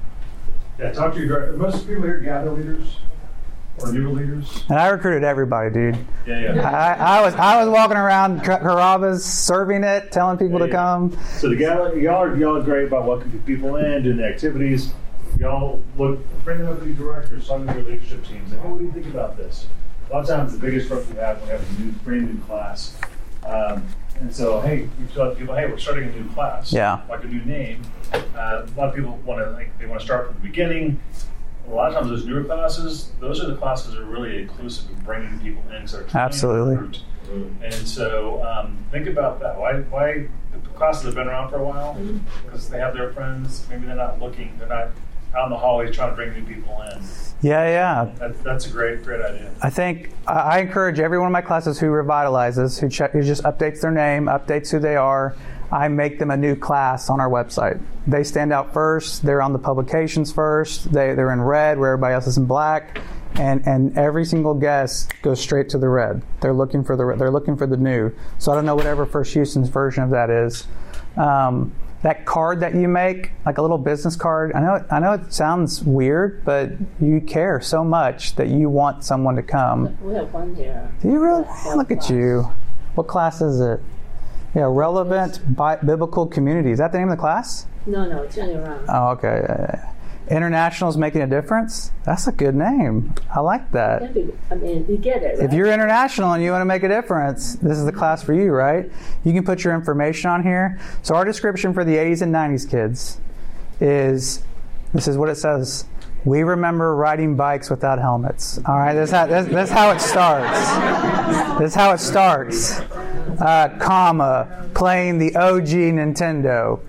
to your director. Most people here gather leaders or new leaders. And I recruited everybody, dude. Yeah. I was walking around Carrabba's, serving it, telling people to come. So y'all are great about welcoming people in, doing the activities. Y'all bring them up to the directors, some of your leadership teams. And, what do you think about this? A lot of times, the biggest struggle we have when we have a brand new class. And so, hey, you tell people, hey, we're starting a new class. Yeah. Like a new name. A lot of people want to start from the beginning. A lot of times, those newer classes, those are the classes that are really inclusive of bringing people in. So absolutely. And so, think about that. Why the classes have been around for a while? Because they have their friends. Maybe they're not out in the hallways trying to bring new people in. Yeah. That's a great idea. I think I encourage every one of my classes who revitalizes, who just updates their name, updates who they are. I make them a new class on our website. They stand out first. They're on the publications first. They're in red where everybody else is in black. And every single guest goes straight to the red. They're looking for the new. So I don't know whatever First Houston's version of that is. That card that you make, like a little business card, I know it sounds weird, but you care so much that you want someone to come. We have one here. Do you really? Look at you. What class is it? Yeah, Relevant Biblical Community. Is that the name of the class? No, turn it around. Oh, okay. Yeah. International's Making a Difference? That's a good name. I like that. You get it, right? If you're international and you want to make a difference, this is the class for you, right? You can put your information on here. So our description for the 80s and 90s kids this is what it says. We remember riding bikes without helmets. All right, that's how it starts. That's how it starts. Playing the OG Nintendo,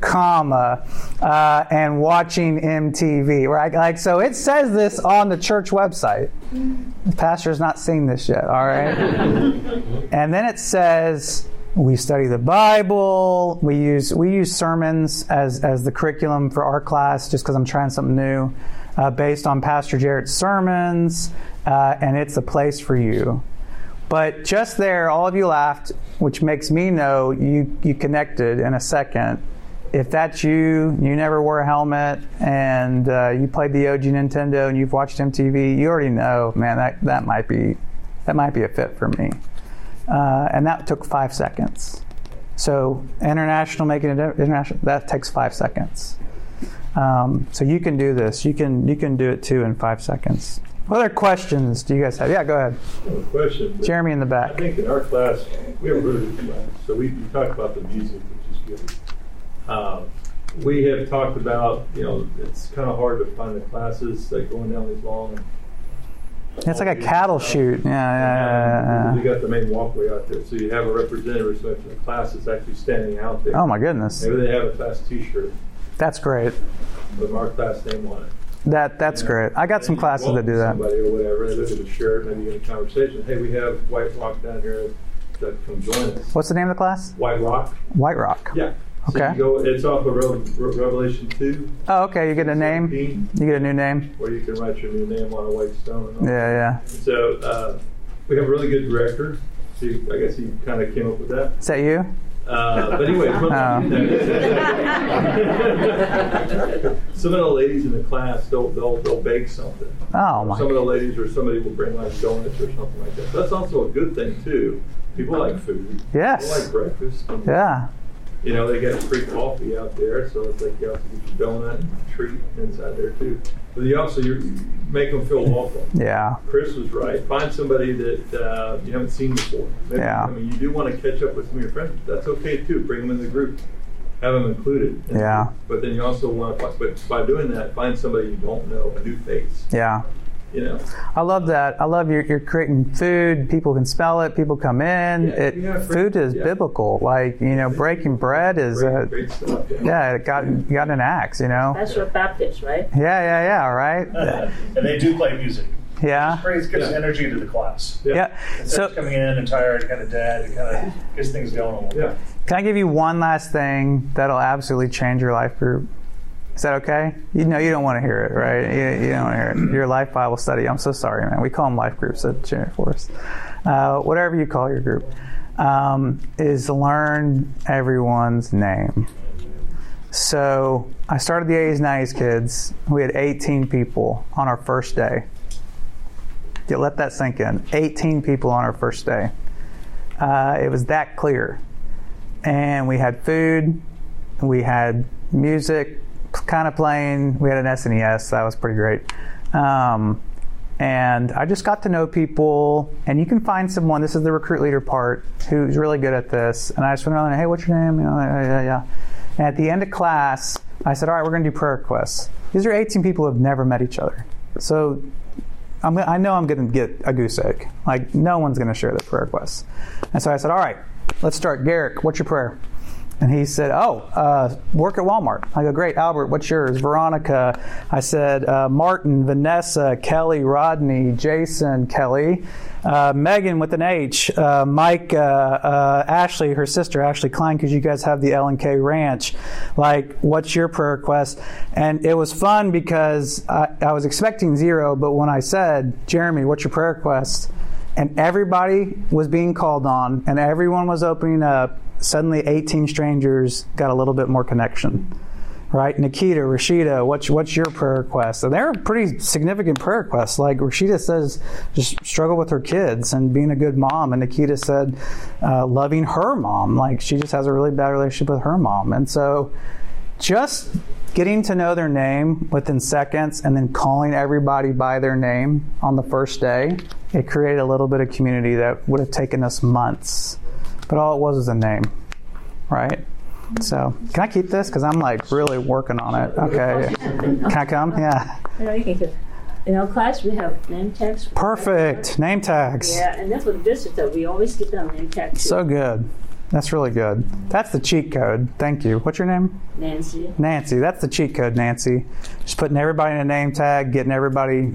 and watching MTV, right? So it says this on the church website. The pastor's not seen this yet, all right? And then it says we study the Bible. We use sermons as the curriculum for our class, just because I'm trying something new, based on Pastor Jarrett's sermons, and it's a place for you. But just there, all of you laughed, which makes me know you connected in a second. If that's you never wore a helmet, and you played the OG Nintendo, and you've watched MTV, you already know, man, that might be a fit for me. And that took 5 seconds. So international, that takes 5 seconds. So you can do this. You can do it too in 5 seconds. What other questions do you guys have? Yeah, go ahead. I have a question. Jeremy in the back. I think in our class, we have a really good class. So we talked about the music, which is good. We have talked about, it's kind of hard to find the classes like going down these long. It's like a cattle chute. Yeah. We got the main walkway out there, so you have a representative from the class that's actually standing out there. Oh my goodness. Maybe they have a class T-shirt. That's great. With our class name on it. That's great. I got some classes that do that. Somebody or whatever, they look at the shirt, maybe get a conversation. Hey, we have White Rock down here that come join us. What's the name of the class? White Rock. White Rock. Yeah. Okay. So it's off of Revelation 2. Oh, okay. You get a name. You get a new name. Or you can write your new name on a white stone. Yeah. So we have a really good director. So I guess he kind of came up with that. Is that you? But anyway, some of the ladies in the class, they'll bake something. Oh my! Some of the ladies or somebody will bring like donuts or something like that. That's also a good thing too. People like food. Yes. People like breakfast. Yeah. You know, they got free coffee out there, so it's like you also get your donut and treat inside there too. But you also you make them feel welcome. Yeah. Chris was right. Find somebody that you haven't seen before. Maybe, yeah. I mean, you do want to catch up with some of your friends. That's okay too. Bring them in the group. Have them included. Yeah. But then you also want to, but by doing that, find somebody you don't know, a new face. Yeah. You know. I love that. I love you're creating food. People can smell it. People come in. Food is biblical. Like, you know, breaking bread is great stuff, it got an axe. You know. That's your Baptist, right? Yeah. Right. And they do play music. Yeah. It gives energy to the class. Yeah. Instead of coming in and tired, kind of dead, it kind of gets things going a little bit. Can I give you one last thing that'll absolutely change your life group? Is that okay? You know you don't want to hear it, right? You don't want to hear it. Your Life Bible Study. I'm so sorry, man. We call them life groups at Junior Forest. Whatever you call your group, is learn everyone's name. So I started the 80s, 90s kids. We had 18 people on our first day. You let that sink in. 18 people on our first day. It was that clear. And we had food. We had music kind of playing. We had an SNES. That was pretty great. And I just got to know people. And you can find someone, this is the recruit leader part, who's really good at this. And I just went around and, hey, what's your name? You know, yeah. And at the end of class, I said, all right, we're going to do prayer requests. These are 18 people who have never met each other. So I know I'm going to get a goose egg. Like, no one's going to share their prayer requests. And so I said, all right, let's start. Garrick, what's your prayer? And he said, work at Walmart. I go, great. Albert, what's yours? Veronica. I said, Martin, Vanessa, Kelly, Rodney, Jason, Kelly, Megan with an H, Mike, Ashley, her sister, Ashley Klein, because you guys have the L&K Ranch. Like, what's your prayer request? And it was fun because I was expecting 0, but when I said, Jeremy, what's your prayer request? And everybody was being called on, and everyone was opening up. Suddenly 18 strangers got a little bit more connection, right? Nikita, Rashida, what's your prayer request? And they're pretty significant prayer requests. Like Rashida says, just struggle with her kids and being a good mom. And Nikita said, loving her mom. Like she just has a really bad relationship with her mom. And so just getting to know their name within seconds and then calling everybody by their name on the first day, it created a little bit of community that would have taken us months. But all it was a name, right? So, can I keep this? Because I'm like really working on it. Okay. Can I come? Yeah. You can come. In our class, we have name tags. Perfect. Name tags. Yeah, and then for the visitor, we always give them name tags. So good. That's really good. That's the cheat code. Thank you. What's your name? Nancy. Nancy. That's the cheat code, Nancy. Just putting everybody in a name tag, getting everybody,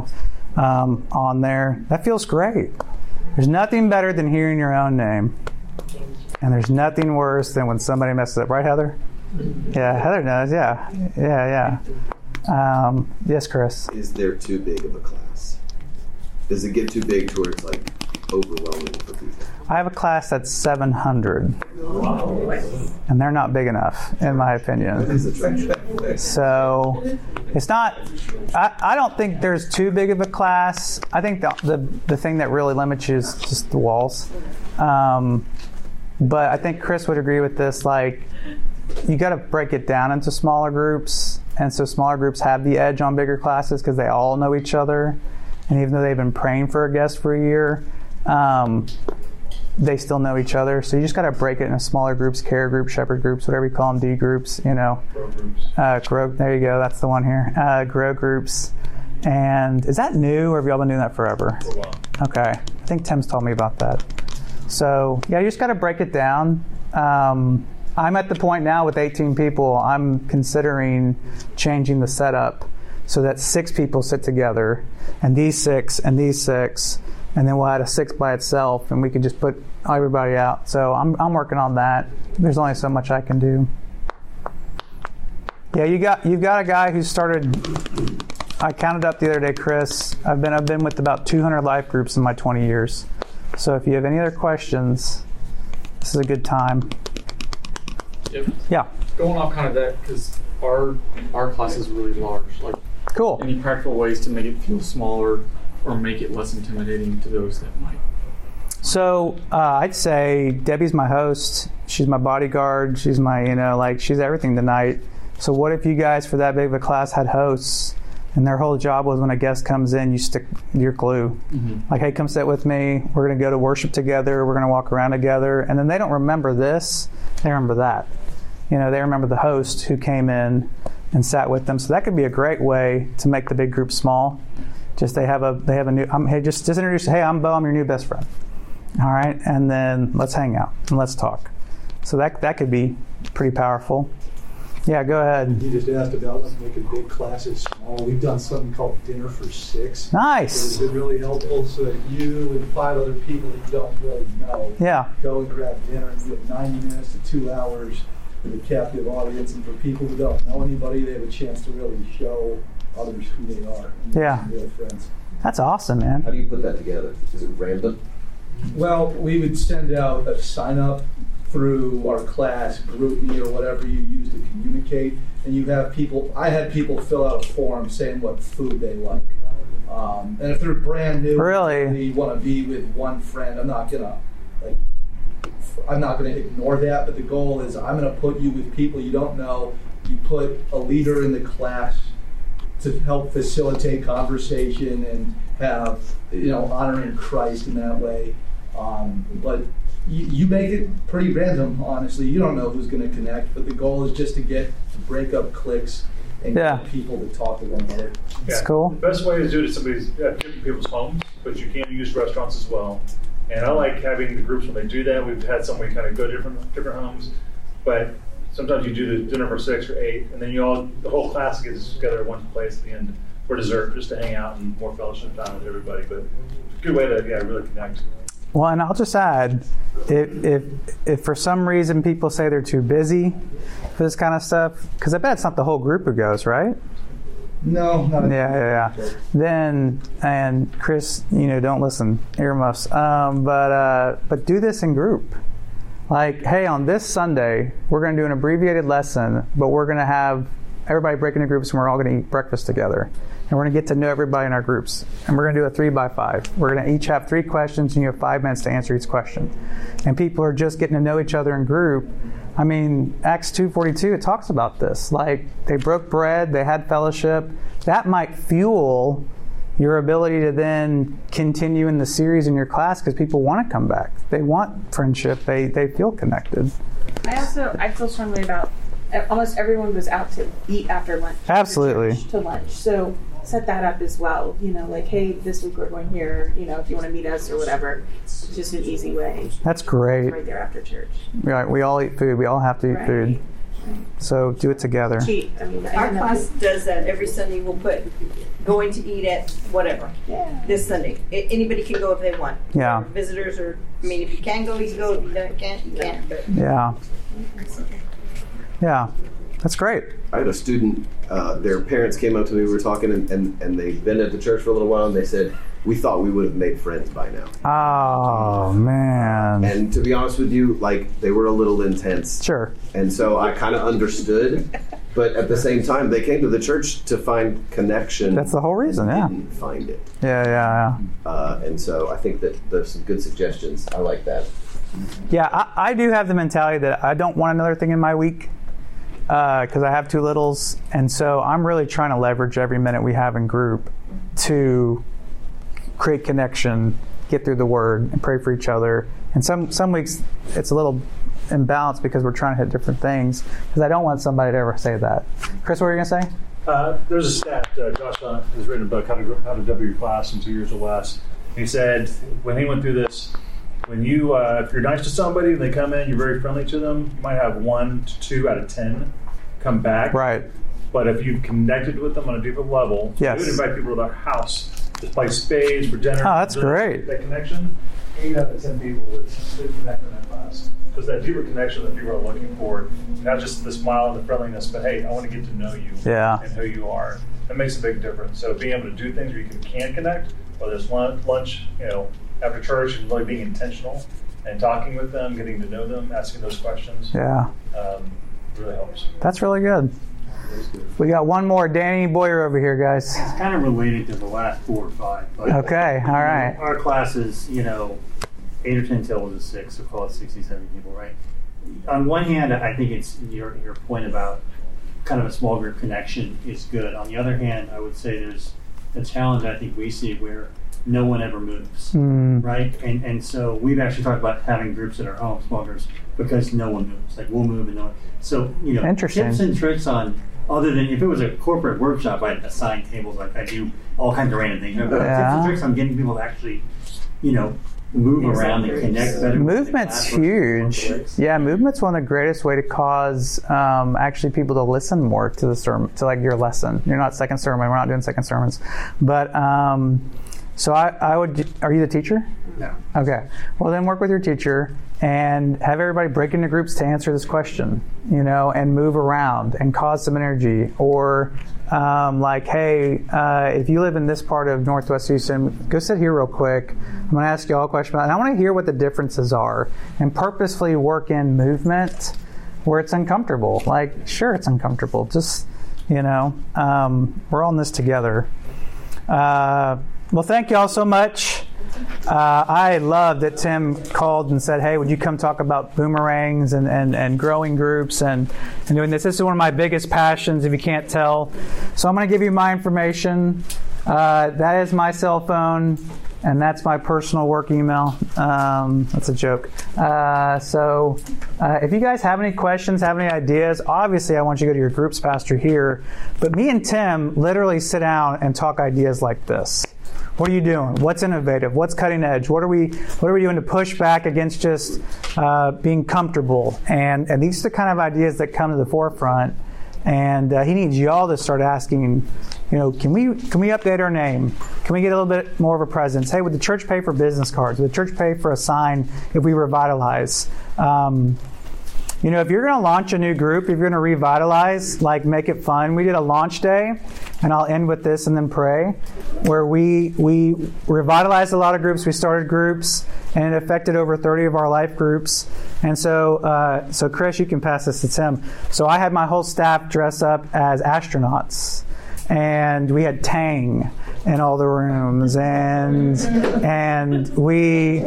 on there. That feels great. There's nothing better than hearing your own name. And there's nothing worse than when somebody messes up. Right, Heather? Yeah, Heather knows. Yeah. Yes, Chris? Is there too big of a class? Does it get too big to where it's like overwhelming for people? I have a class that's 700. Wow. And they're not big enough, in my opinion. So it's not, I don't think there's too big of a class. I think the thing that really limits you is just the walls. But I think Chris would agree with this, like, you got to break it down into smaller groups. And so smaller groups have the edge on bigger classes because they all know each other. And even though they've been praying for a guest for a year, they still know each other. So you just got to break it into smaller groups, care groups, shepherd groups, whatever you call them, D groups, Grow groups. There you go. That's the one here. Grow groups. And is that new, or have y'all been doing that forever? For a while. Okay. I think Tim's told me about that. So, yeah, you just got to break it down. I'm at the point now with 18 people, I'm considering changing the setup so that 6 people sit together, and these 6, and these 6, and then we'll add a 6th by itself, and we can just put everybody out. So I'm working on that. There's only so much I can do. Yeah, you've got a guy who started. I counted up the other day, Chris. I've been with about 200 life groups in my 20 years. So if you have any other questions, this is a good time. Yep. Yeah. Going off kind of that, because our class is really large. Like, cool. Any practical ways to make it feel smaller or make it less intimidating to those that might So I'd say Debbie's my host. She's my bodyguard. She's my, she's everything tonight. So what if you guys, for that big of a class, had hosts, and their whole job was when a guest comes in, you stick your glue. Mm-hmm. Like, hey, come sit with me. We're going to go to worship together. We're going to walk around together. And then they don't remember this. They remember that. They remember the host who came in and sat with them. So that could be a great way to make the big group small. Just they have a new. Hey, just introduce. Hey, I'm Bo. I'm your new best friend. All right, and then let's hang out and let's talk. So that could be pretty powerful. Yeah, go ahead. You just asked about making big classes small. We've done something called Dinner for Six. Nice. It's been really helpful so that you and 5 other people that you don't really know go and grab dinner, and you have 90 minutes to 2 hours with a captive audience. And for people who don't know anybody, they have a chance to really show others who they are and make real friends. That's awesome, man. How do you put that together? Is it random? Well, we would send out a sign-up through our class, GroupMe, or whatever you use to communicate, and you have people. I had people fill out a form saying what food they like, and if they're brand new, they want to be with one friend. I'm not gonna ignore that, but the goal is I'm gonna put you with people you don't know. You put a leader in the class to help facilitate conversation and have honoring Christ in that way, but. You make it pretty random, honestly. You don't know who's going to connect, but the goal is just to break up cliques and get people to talk to one another. That's cool. The best way to do it is different people's homes, but you can use restaurants as well. And I like having the groups when they do that. We've had somebody kind of go to different homes, but sometimes you do the Dinner for 6 or 8, and then the whole class gets together at one place at the end for dessert, just to hang out and more fellowship time with everybody. But it's a good way to really connect. Well, and I'll just add, if for some reason people say they're too busy for this kind of stuff, because I bet it's not the whole group who goes, right? No, not Yeah. Then, and Chris, don't listen, earmuffs. But do this in group. Like, hey, on this Sunday, we're going to do an abbreviated lesson, but we're going to have everybody break into groups, and we're all going to eat breakfast together. And we're going to get to know everybody in our groups. And we're going to do a 3x5. We're going to each have 3 questions, and you have 5 minutes to answer each question. And people are just getting to know each other in group. I mean, Acts 2:42, it talks about this. Like, they broke bread, they had fellowship. That might fuel your ability to then continue in the series in your class because people want to come back. They want friendship. They feel connected. I feel strongly about almost everyone goes out to eat after lunch. Absolutely. To lunch. So set that up as well. Like, hey, this week we're going here. If you want to meet us or whatever. It's just an easy way. That's great. Right there after church. Right. We all eat food. We all have to eat food. So do it together. Our class does that every Sunday. We'll put going to eat at whatever. Yeah. This Sunday. Anybody can go if they want. Yeah. Visitors if you can go, you can go. If you can't, you can't. But. Yeah. Yeah. That's great. I had a student, their parents came up to me, we were talking, and they'd been at the church for a little while, and they said, we thought we would have made friends by now. Oh, man. And to be honest with you, they were a little intense. Sure. And so I kind of understood, but at the same time, they came to the church to find connection. That's the whole reason, didn't find it. Yeah. And so I think that there's some good suggestions. I like that. Yeah, I do have the mentality that I don't want another thing in my week. Because I have 2 littles, and so I'm really trying to leverage every minute we have in group to create connection, get through the Word, and pray for each other. And some weeks it's a little imbalanced because we're trying to hit different things. Because I don't want somebody to ever say that. Chris, what were you going to say? There's a stat Josh has written about how to double your class in 2 years or less. He said when he went through this, when you, if you're nice to somebody and they come in, you're very friendly to them, you might have 1 to 2 out of 10 come back. Right. But if you've connected with them on a deeper level, you would invite people to their house, just play spades for dinner. Oh, that's great. That connection, 8 out of 10 people would connect in that class. Because that deeper connection that people are looking for, not just the smile and the friendliness, but hey, I want to get to know you and who you are. That makes a big difference. So being able to do things where you can connect, whether it's lunch, after church, and really being intentional and talking with them, getting to know them, asking those questions. Yeah. Really helps. That's really good. We got one more. Danny Boyer over here, guys. It's kind of related to the last 4 or 5. But, okay, all right. Our classes, 8 or 10 tables of 6, so call it 60, 70 people, right? On one hand, I think it's your point about kind of a small group connection is good. On the other hand, I would say there's a challenge I think we see where no one ever moves, right? And so we've actually talked about having groups at our home, small groups, because no one moves. Like we'll move and no one. So, tips and tricks on, other than if it was a corporate workshop, I'd assign tables, like I do all kinds of random things. But tips and tricks on getting people to actually, move around and connect better. Movement's huge. Yeah, movement's one of the greatest way to cause actually people to listen more to the sermon, to like your lesson. You're not second sermon. We're not doing second sermons, but so I would. Are you the teacher? No. Okay. Well, then work with your teacher and have everybody break into groups to answer this question. And move around and cause some energy. Or hey, if you live in this part of Northwest Houston, go sit here real quick. I'm going to ask you all a question, and I want to hear what the differences are, and purposefully work in movement where it's uncomfortable. Like, sure, it's uncomfortable. Just, we're all in this together. Well, thank you all so much. I love that Tim called and said, hey, would you come talk about boomerangs and growing groups and doing this. This is one of my biggest passions, if you can't tell. So I'm going to give you my information. That is my cell phone, and that's my personal work email. That's a joke. So if you guys have any questions, have any ideas, obviously I want you to go to your groups pastor here. But me and Tim literally sit down and talk ideas like this. What are you doing? What's innovative? What's cutting edge? What are we doing to push back against just being comfortable? And these are the kind of ideas that come to the forefront. And he needs y'all to start asking, can we update our name? Can we get a little bit more of a presence? Hey, would the church pay for business cards? Would the church pay for a sign if we revitalize? If you're going to launch a new group, if you're going to revitalize, make it fun. We did a launch day, and I'll end with this and then pray, where we revitalized a lot of groups. We started groups, and it affected over 30 of our life groups. And so Chris, you can pass this to Tim. So I had my whole staff dress up as astronauts. And we had Tang in all the rooms, and we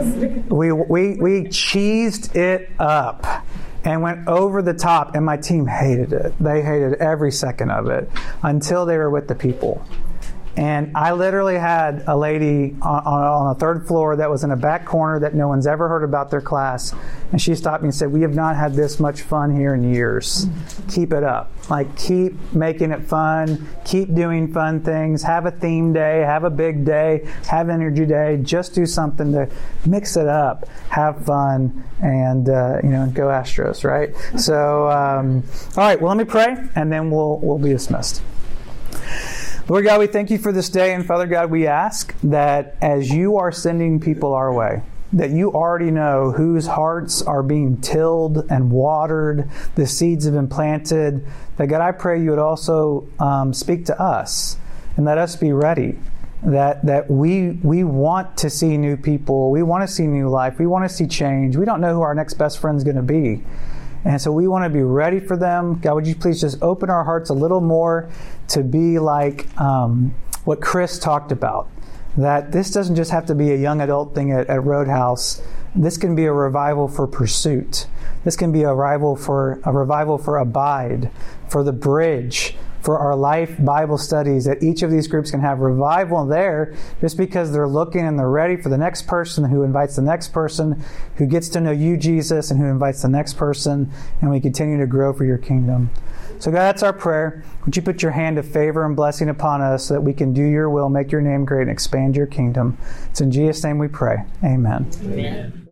cheesed it up and went over the top, and my team hated it. They hated every second of it until they were with the people. And I literally had a lady on a third floor that was in a back corner that no one's ever heard about their class. And she stopped me and said, we have not had this much fun here in years. Keep it up. Keep making it fun. Keep doing fun things. Have a theme day. Have a big day. Have energy day. Just do something to mix it up. Have fun. And, go Astros, right? So, all right, well, let me pray, and then we'll be dismissed. Lord God, we thank you for this day, and Father God, we ask that as you are sending people our way, that you already know whose hearts are being tilled and watered, the seeds have been planted, that God, I pray you would also speak to us and let us be ready, that we want to see new people, we want to see new life, we want to see change. We don't know who our next best friend's going to be. And so we want to be ready for them. God, would you please just open our hearts a little more to be like what Chris talked about, that this doesn't just have to be a young adult thing at Roadhouse. This can be a revival for Pursuit. This can be a revival for Abide, for The Bridge, for our life Bible studies, that each of these groups can have revival there just because they're looking and they're ready for the next person who invites the next person, who gets to know you, Jesus, and who invites the next person, and we continue to grow for your kingdom. So God, that's our prayer. Would you put your hand of favor and blessing upon us so that we can do your will, make your name great, and expand your kingdom. It's in Jesus' name we pray. Amen. Amen.